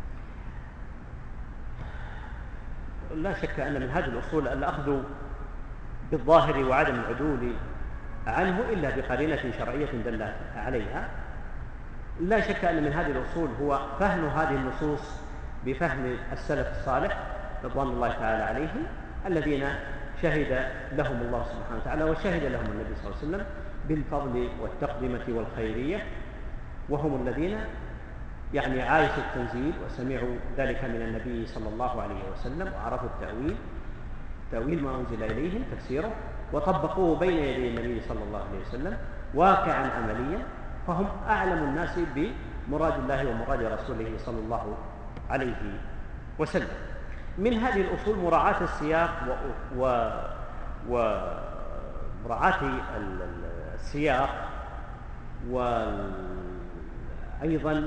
لا شك أن من هذه الأصول الأخذ بالظاهر وعدم العدول عنه إلا بقرينة شرعية دلت عليها. لا شك أن من هذه الأصول هو فهم هذه النصوص بفهم السلف الصالح رضوان الله تعالى عليهم الذين شهد لهم الله سبحانه وتعالى وشهد لهم النبي صلى الله عليه وسلم بالفضل والتقدمة والخيرية، وهم الذين يعني عايشوا التنزيل وسمعوا ذلك من النبي صلى الله عليه وسلم وعرفوا التأويل تأويل ما أنزل إليهم تفسيره وطبقوه بين يدي النبي صلى الله عليه وسلم واقعا عمليا، فهم أعلم الناس بمراد الله ومراد رسوله صلى الله عليه وسلم. من هذه الأصول مراعاة السياق و... و... ومراعاة السياق وأيضا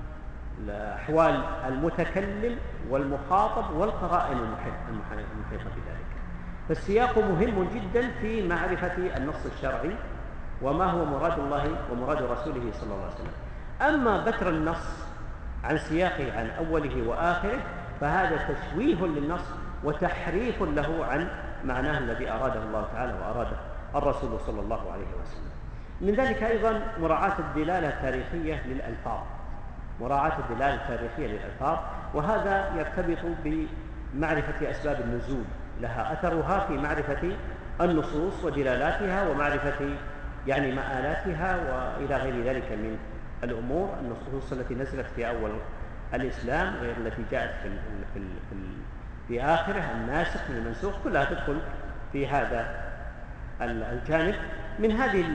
أحوال المتكلم والمخاطب والقرائن المحيطة بذلك. فالسياق مهم جدا في معرفة النص الشرعي وما هو مراد الله ومراد رسوله صلى الله عليه وسلم. أما بتر النص عن سياقه عن أوله وآخره فهذا تشويه للنص وتحريف له عن معناه الذي أراده الله تعالى وأراده الرسول صلى الله عليه وسلم. من ذلك أيضا مراعاة الدلالة التاريخية للألفاظ، مراعاة الدلالة التاريخية للألفاظ، وهذا يرتبط بمعرفة أسباب النزول لها، أثرها في معرفة النصوص ودلالاتها ومعرفة يعني مآلاتها وإلى غير ذلك من الأمور. النصوص التي نزلت في أول الإسلام غير التي جاءت في, في, في, في آخره، الناسخ من المنسوخ، كلها تدخل في هذا الجانب. من هذه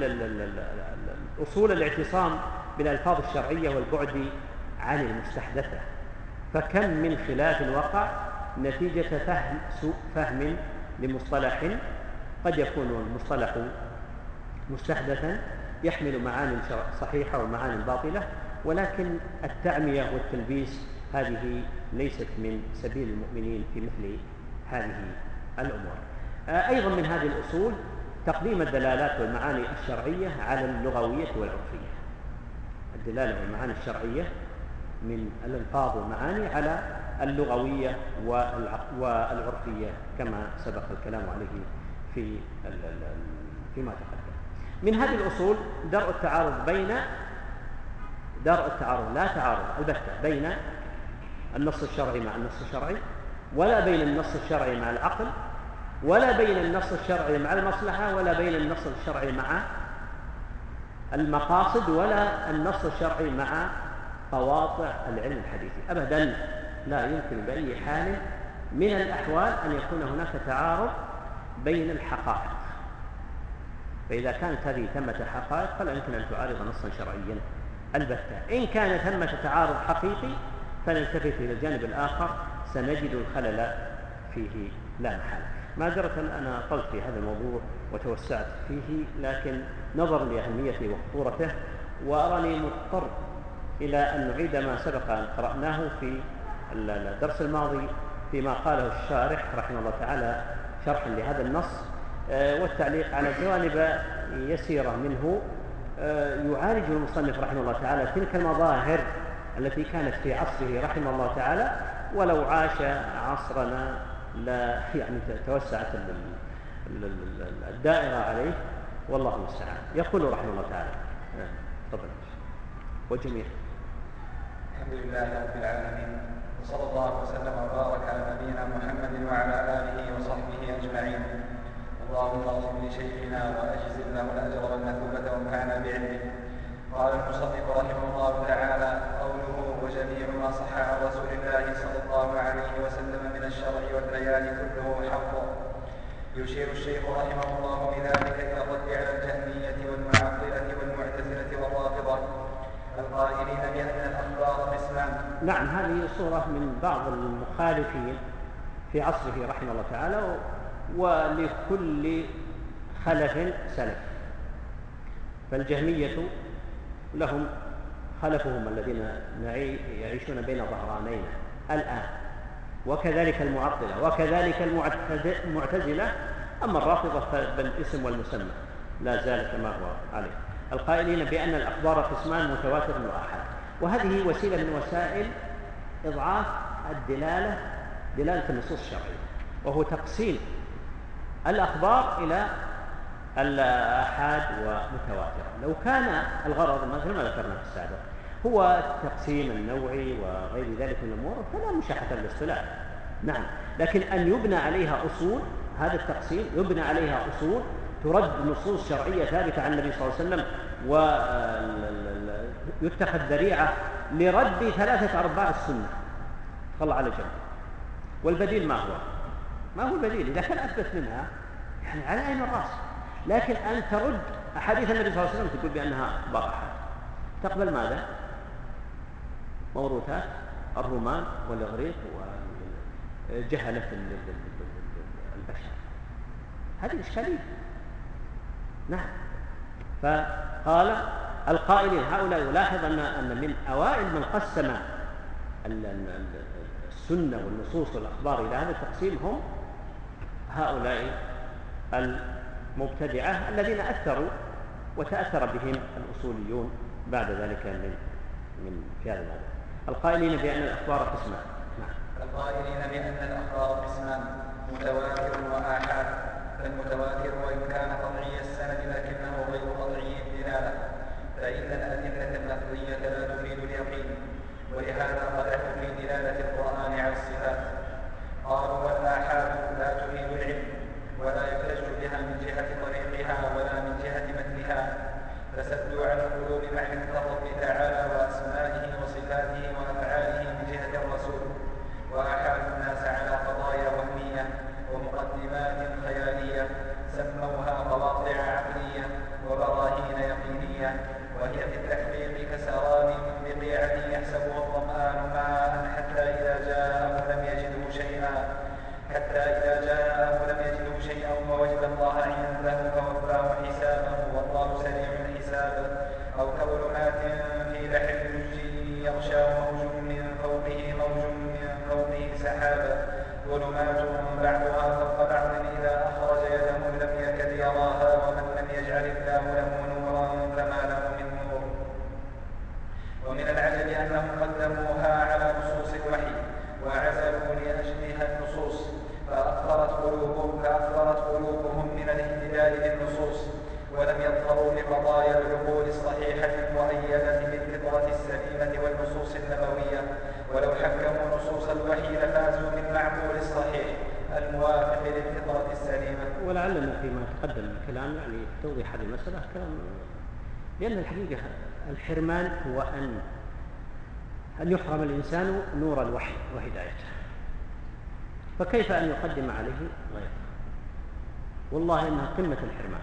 الأصول الاعتصام بالألفاظ الشرعية والبعد عن المستحدثة، فكم من خلاف وقع نتيجة فهم سوء فهم لمصطلح قد يكون المصطلح مستحدثا يحمل معاني صحيحة ومعاني باطلة، ولكن التعمية والتلبيس هذه ليست من سبيل المؤمنين في مثل هذه الأمور. أيضا من هذه الأصول تقديم الدلالات والمعاني الشرعية على اللغوية والعرفية، الدلالة والمعاني الشرعية من الألفاظ والمعاني على اللغوية والعرفية كما سبق الكلام عليه في فيما تقدم. من هذه الأصول درء التعارض بين درء التعارض لا تعارض البتة بين النص الشرعي مع النص الشرعي، ولا بين النص الشرعي مع العقل، ولا بين النص الشرعي مع المصلحة، ولا بين النص الشرعي مع المقاصد، ولا النص الشرعي مع قواطع العلم الحديثي. أبدا لا يمكن بأي حال من الأحوال أن يكون هناك تعارض بين الحقائق. فإذا كانت هذه ثمة حقائق فلا يمكن أن تعارض نصا شرعيا البتة. إن كان ثمة تعارض حقيقي فنلتفت إلى الجانب الآخر سنجد الخلل فيه لا محالة. معذرة أنا طلت في هذا الموضوع وتوسعت فيه، لكن نظرا لأهميته وخطورته وأراني مضطر إلى أن نعيد ما سبق أن قرأناه في الدرس الماضي فيما قاله الشارح رحمه الله تعالى شرحا لهذا النص، والتعليق على جوانب يسيرة منه يعالج المصنف رحمه الله تعالى تلك المظاهر التي كانت في عصره رحمه الله تعالى، ولو عاش عصرنا لا يعني توسعت الدائرة عليه، والله المستعان. يقول رحمه الله تعالى تفضل وجميع. الحمد لله رب العالمين، وصلى الله وسلم وبارك على نبينا محمد وعلى آله وصحبه أجمعين. اللهم اغفر لشيخنا وأجزل له الأجر والمثوبة وانفعنا بعلمه. قال المصنف رحمه الله تعالى: قوله وجميع ما صح عن رسول الله صلى الله عليه وسلم من الشرع والبيان كله حق. يشير الشيخ رحمه الله بذلك إلى الرد على الجهمية والمعطلة والمعتزلة والرافضة القائلين بأن الأخبار قسمان. نعم، هذه صورة من بعض المخالفين في عصره رحمه الله تعالى، ولكل خلف سلف. فالجهمية لهم خلفهم الذين يعيشون بين ظهرانين الآن، وكذلك المعطلة، وكذلك المعتزلة. أما الرافضة فالاسم والمسمى لا زال كما هو عليه، القائلين بأن الأخبار قسمان متواتر وآحاد. وهذه وسيلة من وسائل إضعاف الدلالة، دلالة النصوص الشرعية، وهو تقسيم الأخبار إلى الآحاد ومتواترة. لو كان الغرض مثل ما ذكرنا في السابق هو التقسيم النوعي وغير ذلك من الأمور فلا مشاحة للاصطلاح، نعم، لكن أن يبنى عليها أصول، هذا التقسيم يبنى عليها أصول ترد نصوص شرعية ثابتة عن النبي صلى الله عليه وسلم، ويتخذ ذريعة لرد ثلاثة أرباع السنة خلى على جنب. والبديل ما هو؟ ما هو البديل؟ إذا كان أثبت منها يعني على عين الرأس، لكن أن ترد أحاديث النبي صلى الله عليه وسلم تقول بأنها أخبار أحد، تقبل ماذا؟ موروثات الرومان والإغريق جهلة البشر. هذه إشكالية. نعم. فقال القائلين هؤلاء، يلاحظ أن أن من أوائل من قسم السنة والنصوص والأخبار إلى هذا التقسيم هم هؤلاء المبتدعة الذين أثروا وتأثر بهم الأصوليون بعد ذلك من من في هذا المعنى. القائلين بأن الأخبار قسمان. نعم. القائلين بأن الأخبار قسمان متواتر وآحاد. فالمتواتر وإن كان قطعي السند لكنه غير قطعي الدلالة، فإن الأدلة اللفظية لا تفيد اليقين، ولهذا قدحوا في دلالة القرآن على الصفات. قالوا والآحاد لا تفيد العلم ولا يحتج بها من جهة طريقها ولا من جهة متنها، فسدوا على القلوب معنى الرب تعالى وأسمائه وصفاته وأفعاله من جهة الرسول، وأحالوا الناس على قضايا وهمية ومقدمات خيالية سموها قواطع عقلية وبراهين يقينية، وهي في التحقيق كسراب بقيعة يحسبه الظمآن ماء حتى إذا جاءه لم يجده شيئا حتى إذا جاءه لم يجده شيئا ووجد الله عنده فوفاه حسابه والله سريع الحساب، أو كظلمات في بحر لجي يغشى موج من فوقه موج من فوقه سحاب، ظلمات بعضها فوق بعض إذا أخرج يده لم يكد يراها، ومن لم يجعل الله له نورا فما له من نور. ومن العجب أنهم قدموها على نصوص الوحي وعزلوا لأجلها النصوص، فأكثرت قلوبهم, فأكثرت قلوبهم من الاهتدال بالنصوص، ولم يظهروا لقضايا العقول الصحيحة المؤيدة بالفطرة السليمة والنصوص النبوية، ولو حكموا نصوص الوحي لفازوا بالمعقول الصحيح الموافق للفطرة السليمة. ولعلنا فيما تقدم من الكلام يعني توضيح هذه المسألة كلام، لأن الحقيقة الحرمان هو أن أن يحرم الإنسان نور الوحي وهدايته، فكيف أن يقدم عليه غيره؟ والله إنها قمة الحرمان.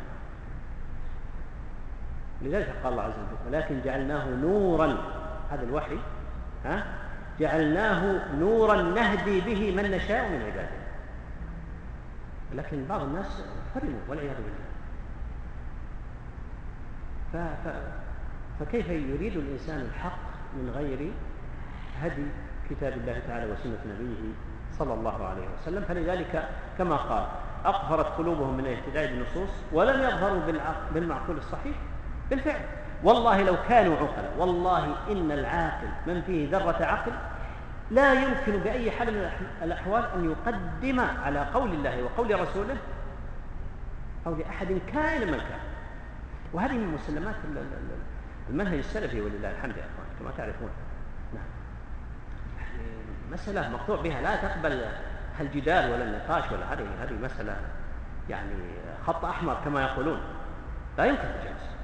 لذلك قال الله عز وجل ولكن جعلناه نورا، هذا الوحي ها جعلناه نورا نهدي به من نشاء من عباده، لكن بعض الناس حرموا والعياذ بالله. ف... ف... فكيف يريد الإنسان الحق من غير هدي كتاب الله تعالى وسنة نبيه صلى الله عليه وسلم؟ فلذلك كما قال أقهرت قلوبهم من الاهتداء بالنصوص ولم يظهروا بالمعقول الصحيح. بالفعل والله لو كانوا عقلا، والله إن العاقل من فيه ذرة عقل لا يمكن بأي حال من الأحوال أن يقدم على قول الله وقول رسوله قول أحد كائن من كان. وهذه من مسلمات المنهج السلفي ولله الحمد يا أخوان كما تعرفون. نعم. مسألة مقطوع بها لا تقبل الجدال ولا النقاش ولا هذه هذه مسألة يعني خط أحمر كما يقولون، لا يمكن الجلس.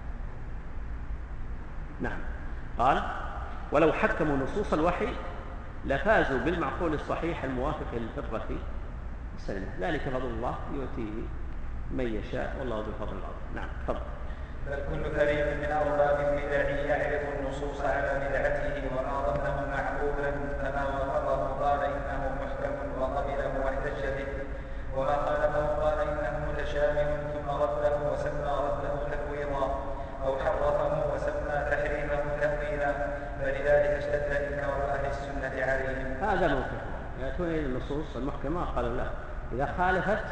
نعم. قال ولو حكموا نصوص الوحي لفازوا بالمعقول الصحيح الموافق للفطرة السليمة، ذلك فضل الله يؤتيه من يشاء والله ذو الفضل العظيم. نعم تفضل. بل كل فريق من أرباب البدع يعرف النصوص على بدعته وما ظنه معقولا، فما وافقه قال إنه محكم وقبله واحتج به، وما خالفه قال إنه متشابه ثم رده وسمى رده تفويضا، أو حرفه وسمى تحريمه تأويلا، فلذلك اشتد إنكار أهل السنة عليهم. هذا موقفهم، يأتون إلى النصوص المحكمة قالوا لا، إذا خالفت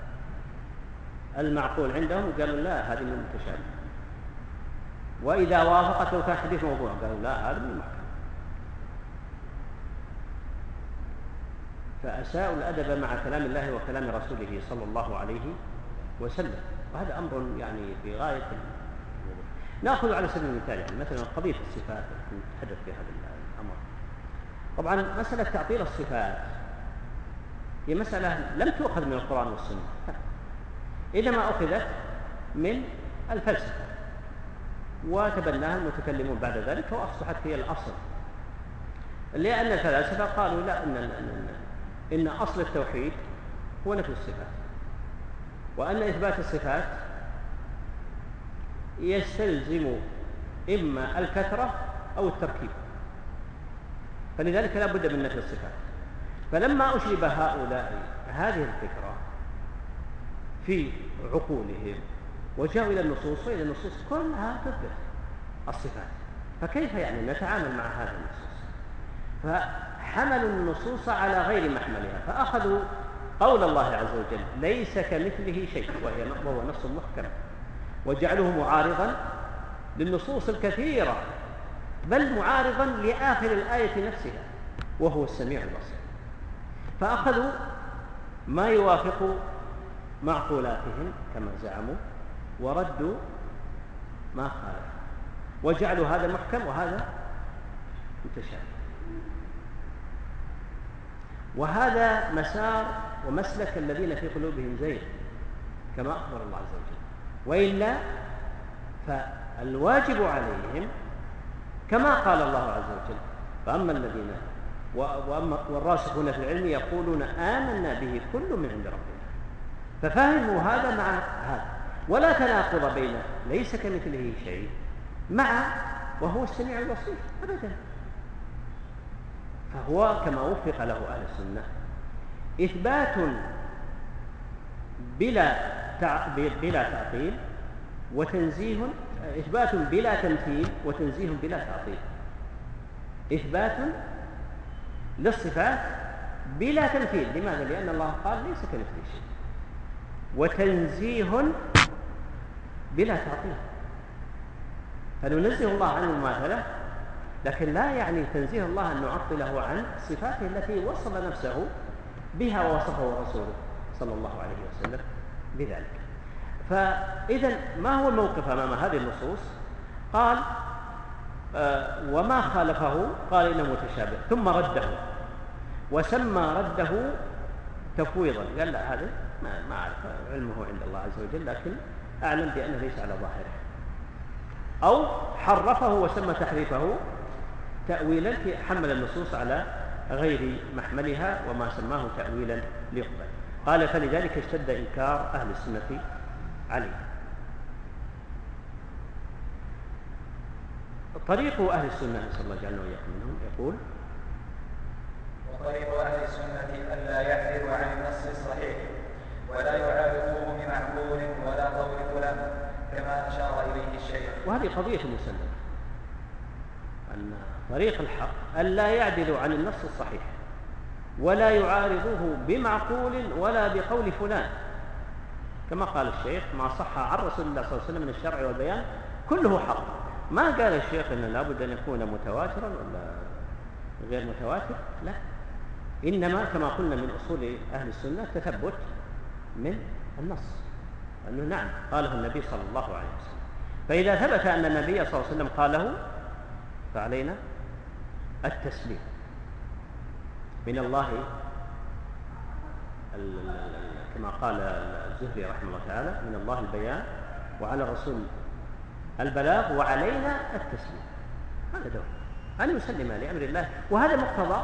المعقول عندهم قالوا لا هذه من المتشابه، وإذا وافقت لو كان حديث موضوع قالوا لا هذا من المحكم. فأساءوا الأدب مع كلام الله وكلام رسوله صلى الله عليه وسلم، وهذا أمر يعني في غاية الوضوح. نأخذ على سبيل المثال يعني مثلا قضية الصفات التي نتحدث في هذا الأمر. طبعا مسألة تعطيل الصفات هي مسألة لم تؤخذ من القرآن والسنة، إنما أخذت من الفلسفة وتبناها المتكلمون بعد ذلك وأصبحت هي الأصل، لأن الفلاسفة قالوا لا إن, إن, إن أصل التوحيد هو نفي الصفات، وأن إثبات الصفات يستلزم إما الكثرة أو التركيب، فلذلك لا بد من نفي الصفات. فلما أشرب هؤلاء هذه الفكرة في عقولهم وجاءوا إلى النصوص، فإلى النصوص كلها تثبت الصفات، فكيف يعني نتعامل مع هذه النصوص؟ فحملوا النصوص على غير محملها، فأخذوا قول الله عز وجل ليس كمثله شيء وهو نص محكم، وجعله معارضا للنصوص الكثيرة، بل معارضا لآخر الآية نفسها وهو السميع البصير. فأخذوا ما يوافق معقولاتهم كما زعموا وردوا ما خالف، وجعلوا هذا محكم وهذا متشابه. وهذا مسار ومسلك الذين في قلوبهم زيغ كما أخبر الله عز وجل، وإلا فالواجب عليهم كما قال الله عز وجل فأما الذين وأما والراسخون في العلم يقولون آمنا به كل من عند ربنا، ففهموا هذا مع هذا، ولا تناقض بين ليس كمثله شيء مع وهو السميع البصير أبدا. فهو كما وفق له أهل السنة إثبات بلا بلا تعطيل وتنزيه، إثبات بلا تمثيل وتنزيه بلا تعطيل، إثبات للصفات بلا تمثيل. لماذا؟ لأن الله قال ليس كمثله شيء، وتنزيه بلا تعطيل. فننزه الله عن المماثلة، لكن لا يعني تنزيه الله أن نعطله عن صفاته التي وصف نفسه بها ووصفه رسوله صلى الله عليه وسلم بذلك. فإذا ما هو الموقف أمام هذه النصوص؟ قال آه وما خالفه قال إنه متشابه، ثم رده وسمى رده تفويضا، قال لا هذا ما, ما أعرف علمه عند الله عز وجل، لكن أعلم بأنه ليس على ظاهره. أو حرفه وسمى تحريفه تأويلا، حمل النصوص على غير محملها وما سماه تأويلا ليقبل. قال فلذلك اشتد إنكار أهل السنة عليه. طريق أهل السنة صلى الله عليه وسلم منهم يقول وطريق أهل السنة ألا يعدلوا عن النص الصحيح ولا يعارضوه بمعقول ولا قول فلان كما أشار إليه الشيخ. وهذه قضية مسلمة، أن طريق الحق ألا يعدلوا عن النص الصحيح ولا يعارضوه بمعقول ولا بقول فلان، كما قال الشيخ ما صح عن رسول الله صلى الله عليه وسلم من الشرع والبيان كله حق. ما قال الشيخ أن لابد أن يكون متواترا ولا غير متواتر، لا، إنما كما قلنا من أصول أهل السنة تثبت من النص، أنه نعم قاله النبي صلى الله عليه وسلم. فإذا ثبت أن النبي صلى الله عليه وسلم قاله فعلينا التسليم من الله، كما قال الزهري رحمه الله تعالى من الله البيان وعلى الرسول البلاغ وعلينا التسليم. هذا دور أن نسلم لأمر الله، وهذا مقتضى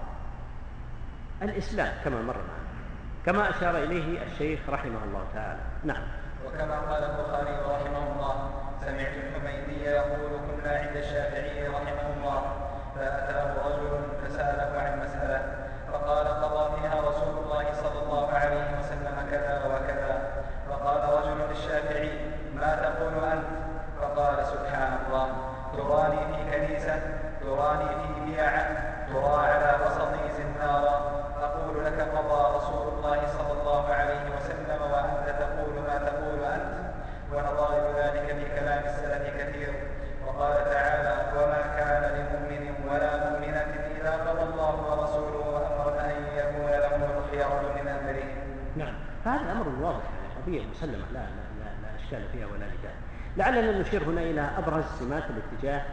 الإسلام كما مر معنا، كما أشار إليه الشيخ رحمه الله تعالى. نعم. وكما قال البخاري رحمه الله سمعت الحميدي يقول كنا عند الشافعي رحمه الله فأتاه رجل فسأله عن مسألة فقال قضى فيها رسول الله صلى الله عليه وسلم كذا وكذا، فقال رجل للشافعي ما تقول أنت؟ فقال سبحان الله تراني في كنيسة تراني في بيعة ترى على وسطي زنارا أقول لك قضى رسول الله صلى الله عليه وسلم وأنت تقول ما تقول أنت. ونظائر ذلك في كلام السلف كثير. وقال تعالى وما كان لمؤمن ولا مؤمنة إذا قضى الله ورسوله أمرا أن يكون لهم الخيرة من أمره. نعم، هذا أمر واضح، قضية مسلمة لا, لا, لا, لا أشكال فيها ولا جدال. لعلنا نشير هنا إلى أبرز سمات الاتجاه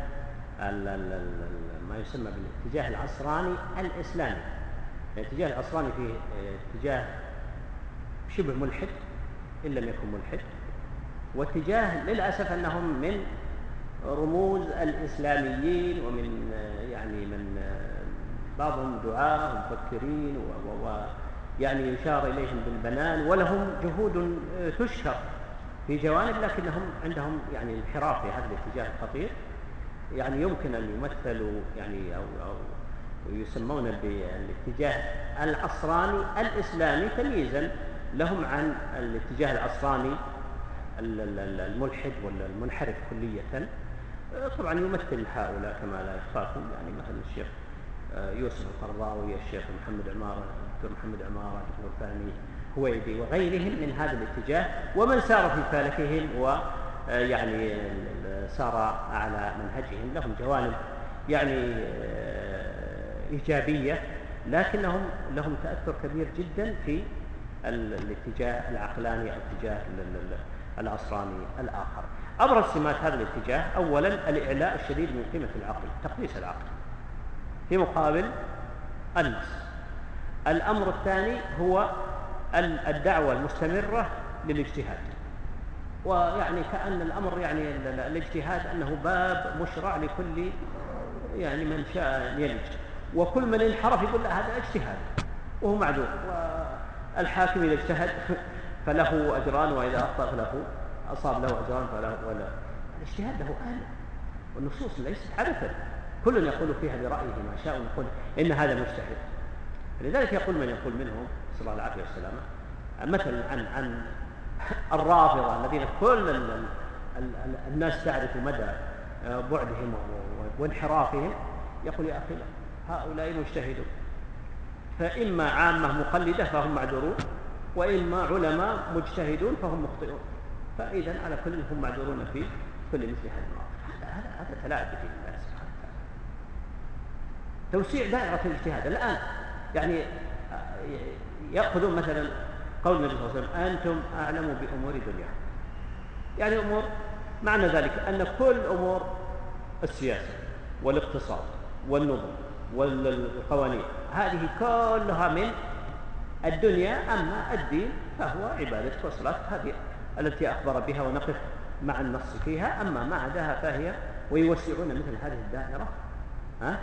ما يسمى بالاتجاه العصراني الإسلامي. الاتجاه العصراني فيه اتجاه شبه ملحد إن لم يكن ملحد، واتجاه للأسف أنهم من رموز الإسلاميين ومن يعني من بعضهم دعاة ومفكرين ويعني يشار إليهم بالبنان ولهم جهود تشهر في جوانب، لكنهم عندهم يعني انحراف في هذا الاتجاه الخطير، يعني يمكن أن يمثلوا يعني أو, أو ويسمون بالاتجاه العصراني الإسلامي تمييزا لهم عن الاتجاه العصراني الملحد ولا المنحرف كلية. طبعا يمثل هؤلاء كما لا يخفاكم، يعني مثلا الشيخ يوسف القرضاوي، الشيخ محمد عمارة، الدكتور محمد عمارة، الدكتور فهمي هويدي وغيرهم من هذا الاتجاه، ومن سار في فلكهم ويعني سار على منهجهم. لهم جوانب يعني إيجابية، لكنهم لهم تأثر كبير جدا في الاتجاه العقلاني أو الاتجاه العصراني الآخر. أبرز سمات هذا الاتجاه أولا الإعلاء الشديد من قيمة العقل، تقديس العقل في مقابل النص. الأمر الثاني هو الدعوة المستمرة للاجتهاد، ويعني كأن الأمر يعني الاجتهاد أنه باب مشرع لكل يعني من شاء يلج، وكل من انحرف يقول له هذا اجتهاد وهو معذور، والحاكم إذا اجتهد فله أجران وإذا أخطأ فله أصاب له أجران فله ولا. الاجتهاد له آلة، والنصوص ليست عبثا، كل يقول فيها برأيه ما شاء ويقول إن هذا مجتهد. لذلك يقول من يقول منهم صلى الله عليه وسلم مثلا عن عن الرافضة الذين كل ال ال الناس تعرف مدى بعدهم وانحرافهم، يقول يا أخي هؤلاء مجتهدون، فإما عامة مقلدة فهم معذورون، وإما علماء مجتهدون فهم مخطئون، فإذا على كل هم معذورون في كل مثل هذا المواقف. هذا هذا تلاعب بدين الله سبحانه وتعالى، توسيع دائرة الاجتهاد. الآن يعني يأخذون مثلا قول النبي صلى الله عليه وسلم أنتم أعلم بأمور دنياكم، يعني أمور معنى ذلك أن كل أمور السياسة والاقتصاد والنظم والقوانين هذه كلها من الدنيا، أما الدين فهو عبادة وصلاة، هذه التي أخبر بها ونقف مع النص فيها، أما ما عداها فهي. ويوسعون مثل هذه الدائرة ها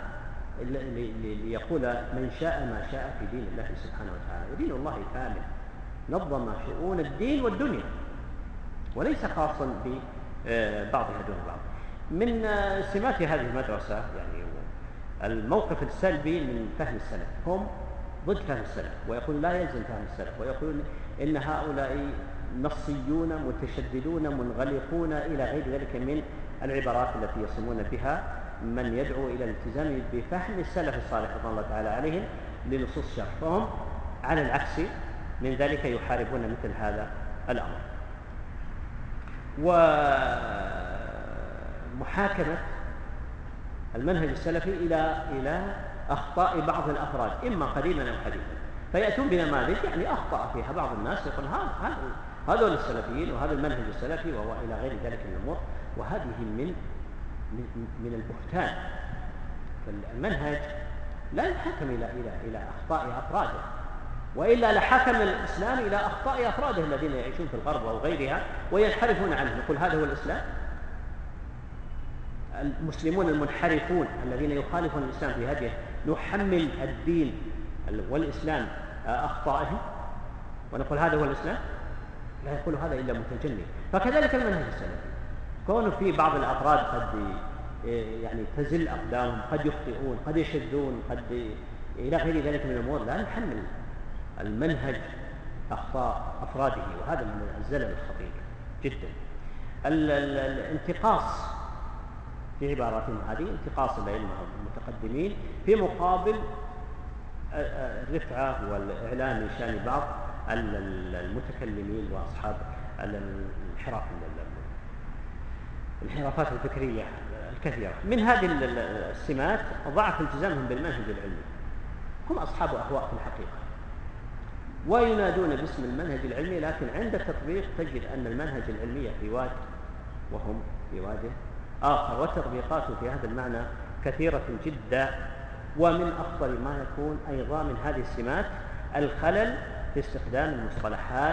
ليقول من شاء ما شاء في دين الله سبحانه وتعالى، ودين الله كامل نظم شؤون الدين والدنيا وليس خاصا ببعضها دون بعض. من سمات هذه المدرسة يعني الموقف السلبي من فهم السلف، هم ضد فهم السلف ويقول لا يلزم فهم السلف، ويقولون إن هؤلاء نصيون متشددون منغلقون إلى غير ذلك من العبارات التي يصمون بها من يدعو إلى الالتزام بفهم السلف الصالح رضي الله تعالى عليهم لنصوص الشرع، فهم على العكس من ذلك يحاربون مثل هذا الأمر. ومحاكمة المنهج السلفي إلى إلى أخطاء بعض الأفراد إما قديما أو حديثا، فيأتون بنماذج يعني أخطأ فيها بعض الناس، يقول هذا هذول السلفيين وهذا المنهج السلفي وهو إلى غير ذلك من الأمور، وهذه من من, من البهتان. فالمنهج لا يحكم إلى إلى إلى أخطاء أفراده، وإلا لحكم الإسلام إلى أخطاء أفراده الذين يعيشون في الغرب أو غيرها وينحرفون عنه، يقول هذا هو الإسلام. المسلمون المنحرفون الذين يخالفون الإسلام في هديه نحمل الدين والإسلام أخطائهم ونقول هذا هو الإسلام؟ لا يقول هذا إلا متجنن. فكذلك المنهج السلفي، كونه في بعض الأفراد قد يعني تزل أقدامهم، قد يخطئون، قد يشذون، قد إلى غير ذلك من الأمور، لا نحمل المنهج أخطاء أفراده، وهذا من الزلل الخطير جدا. الانتقاص في عباراتهم هذه انتقاص الأئمة المتقدمين في مقابل الرفعة والإعلان من شأن بعض المتكلمين وأصحاب الانحراف الانحرافات الفكرية الكثيرة. من هذه السمات ضعف التزامهم بالمنهج العلمي، هم أصحاب أهواء في الحقيقة وينادون باسم المنهج العلمي، لكن عند التطبيق تجد أن المنهج العلمي في واد وهم في واد آخر، والتطبيقات في هذا المعنى كثيرة جدا. ومن أفضل ما يكون أيضا من هذه السمات الخلل في استخدام المصطلحات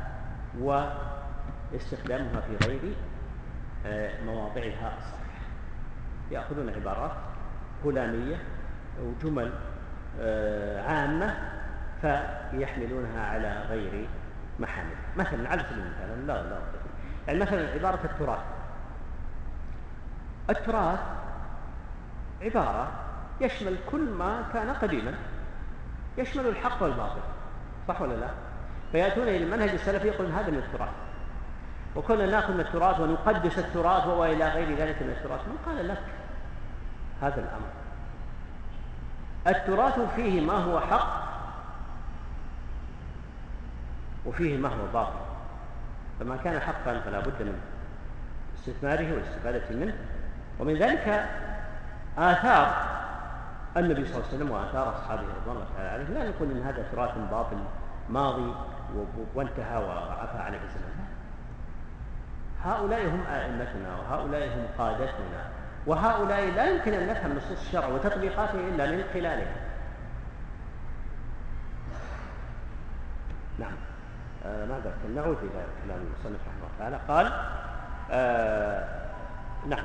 واستخدامها في غير مواضعها الصحيحة، يأخذون عبارات هلامية وجمل عامة فيحملونها على غير محامل. مثلا على سبيل المثال لا لا يعني مثلا عبارة التراث، التراث عبارة يشمل كل ما كان قديما، يشمل الحق والباطل، صح ولا لا؟ فيأتون إلى المنهج السلفي يقولون هذا من التراث، وكنا نأخذ من التراث ونقدس التراث وإلى غير ذلك من التراث. من قال لك هذا الأمر؟ التراث فيه ما هو حق وفيه ما هو باطل، فما كان حقا فلا بد من استثماره والاستفادة منه. ومن ذلك آثار النبي صلى الله عليه وسلم وآثار أصحابه رضوان الله تعالى عليهم، لا نقول إن هذا تراث باطل ماضي وانتهى وعفى عليه الزمن. هؤلاء هم أئمتنا وهؤلاء هم قادتنا، وهؤلاء لا يمكن أن نفهم نصوص الشرع وتطبيقاته إلا من خلالها. نعم. آه ماذا نعود إلى كلام المصنف رحمه الله تعالى. قال آه نعم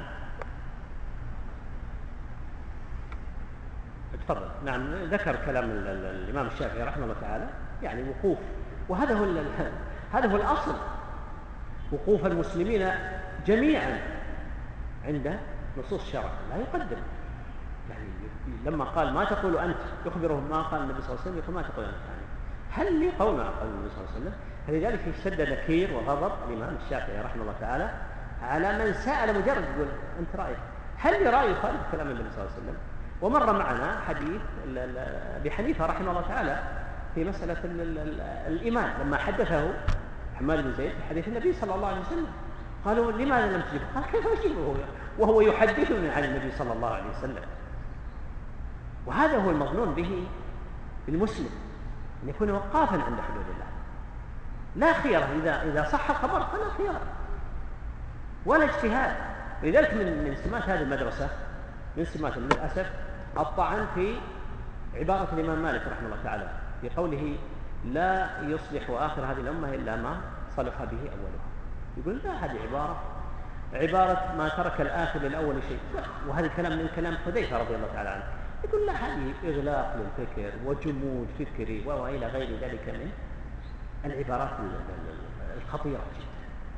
تفضل. نعم ذكر كلام الإمام الشافعي رحمه الله تعالى، يعني وقوف، وهذا هو هذا هو الأصل، وقوف المسلمين جميعا عند نصوص الشرع لا يقدم. يعني لما قال ما تقول أنت يخبرهم ما قال النبي صلى الله عليه وسلم، يقول ما تقول أنت، يعني هل لي قول ما قال النبي صلى الله عليه وسلم؟ فلذلك اشتد نكير وغضب الإمام الشافعي رحمه الله تعالى على من سأل مجرد يقول أنت رأيك، هل لي رأي يخالف كلام النبي صلى الله عليه وسلم؟ ومر معنا حديث أبي حنيفة رحمه الله تعالى في مسألة الإيمان لما حدثه حماد بن زيد في حديث النبي صلى الله عليه وسلم، قالوا لماذا لم تجيبه؟ قال كيف أجيبه وهو يحدثني عن النبي صلى الله عليه وسلم؟ وهذا هو المظنون به المسلم، أن يكون وقافا عند حدود الله، لا خيار. إذا إذا صح الخبر فلا خيار ولا اجتهاد. ولذلك من من سمات هذه المدرسة، من سمات للأسف الطعن في عبارة الإمام مالك رحمه الله تعالى في قوله لا يصلح آخر هذه الأمة إلا ما صلح به أولها. يقول لا، هذه عبارة عبارة ما ترك الآخر للأول شيء، وهذا الكلام من كلام حذيفة رضي الله تعالى عنه. يقول لا، هذه إغلاق للفكر وجمود فكري وإلى غير ذلك من العبارات الخطيرة جدا.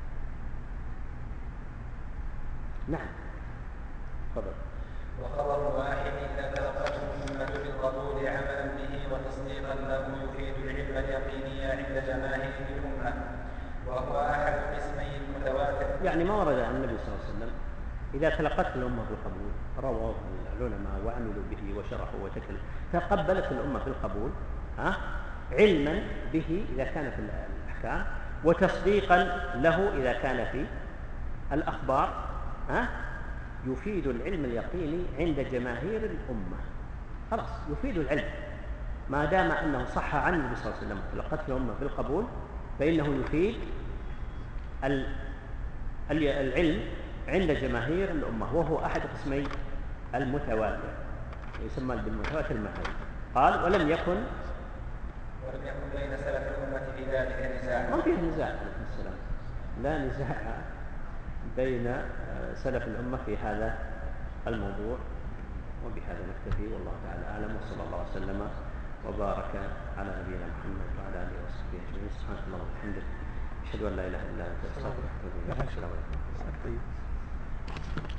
نعم تفضل. وخبر واحد إذا تلقته الأمة بالقبول عملا به وتصديقا له يفيد العلم اليقيني عند جماهير الأمة، وهو أحد قسمي المتواتر. يعني ما ورد عن النبي صلى الله عليه وسلم إذا تلقته الأمة بالقبول، رواه العلماء وعملوا به وشرحوا وتكلموا، تقبلت الأمة بالقبول ها علما به إذا كان في الأحكام، وتصديقا له إذا كان في الأخبار، ها يفيد العلم اليقيني عند جماهير الأمة. خلاص يفيد العلم ما دام أنه صح عن النبي صلى الله عليه وسلم تلقته الأمة بالقبول، فإنه يفيد العلم عند جماهير الأمة، وهو أحد قسمي المتواتر، يسمى بالمتواتر المعنوي. قال ولم يكن ولم يكن بين سلف الأمة في ذلك نزاع. ما فيه نزاع عليه السلام، لا نزاع بين سلف الأمة في هذا الموضوع. وبهذا نكتفي، والله تعالى أعلم، وصلى الله وسلم وبارك على نبينا محمد وعلى آله وصحبه أجمعين. سبحانك اللهم وبحمدك، أشهد أن لا إله إلا أنت، أستغفرك وأتوب إليك. السلام عليكم.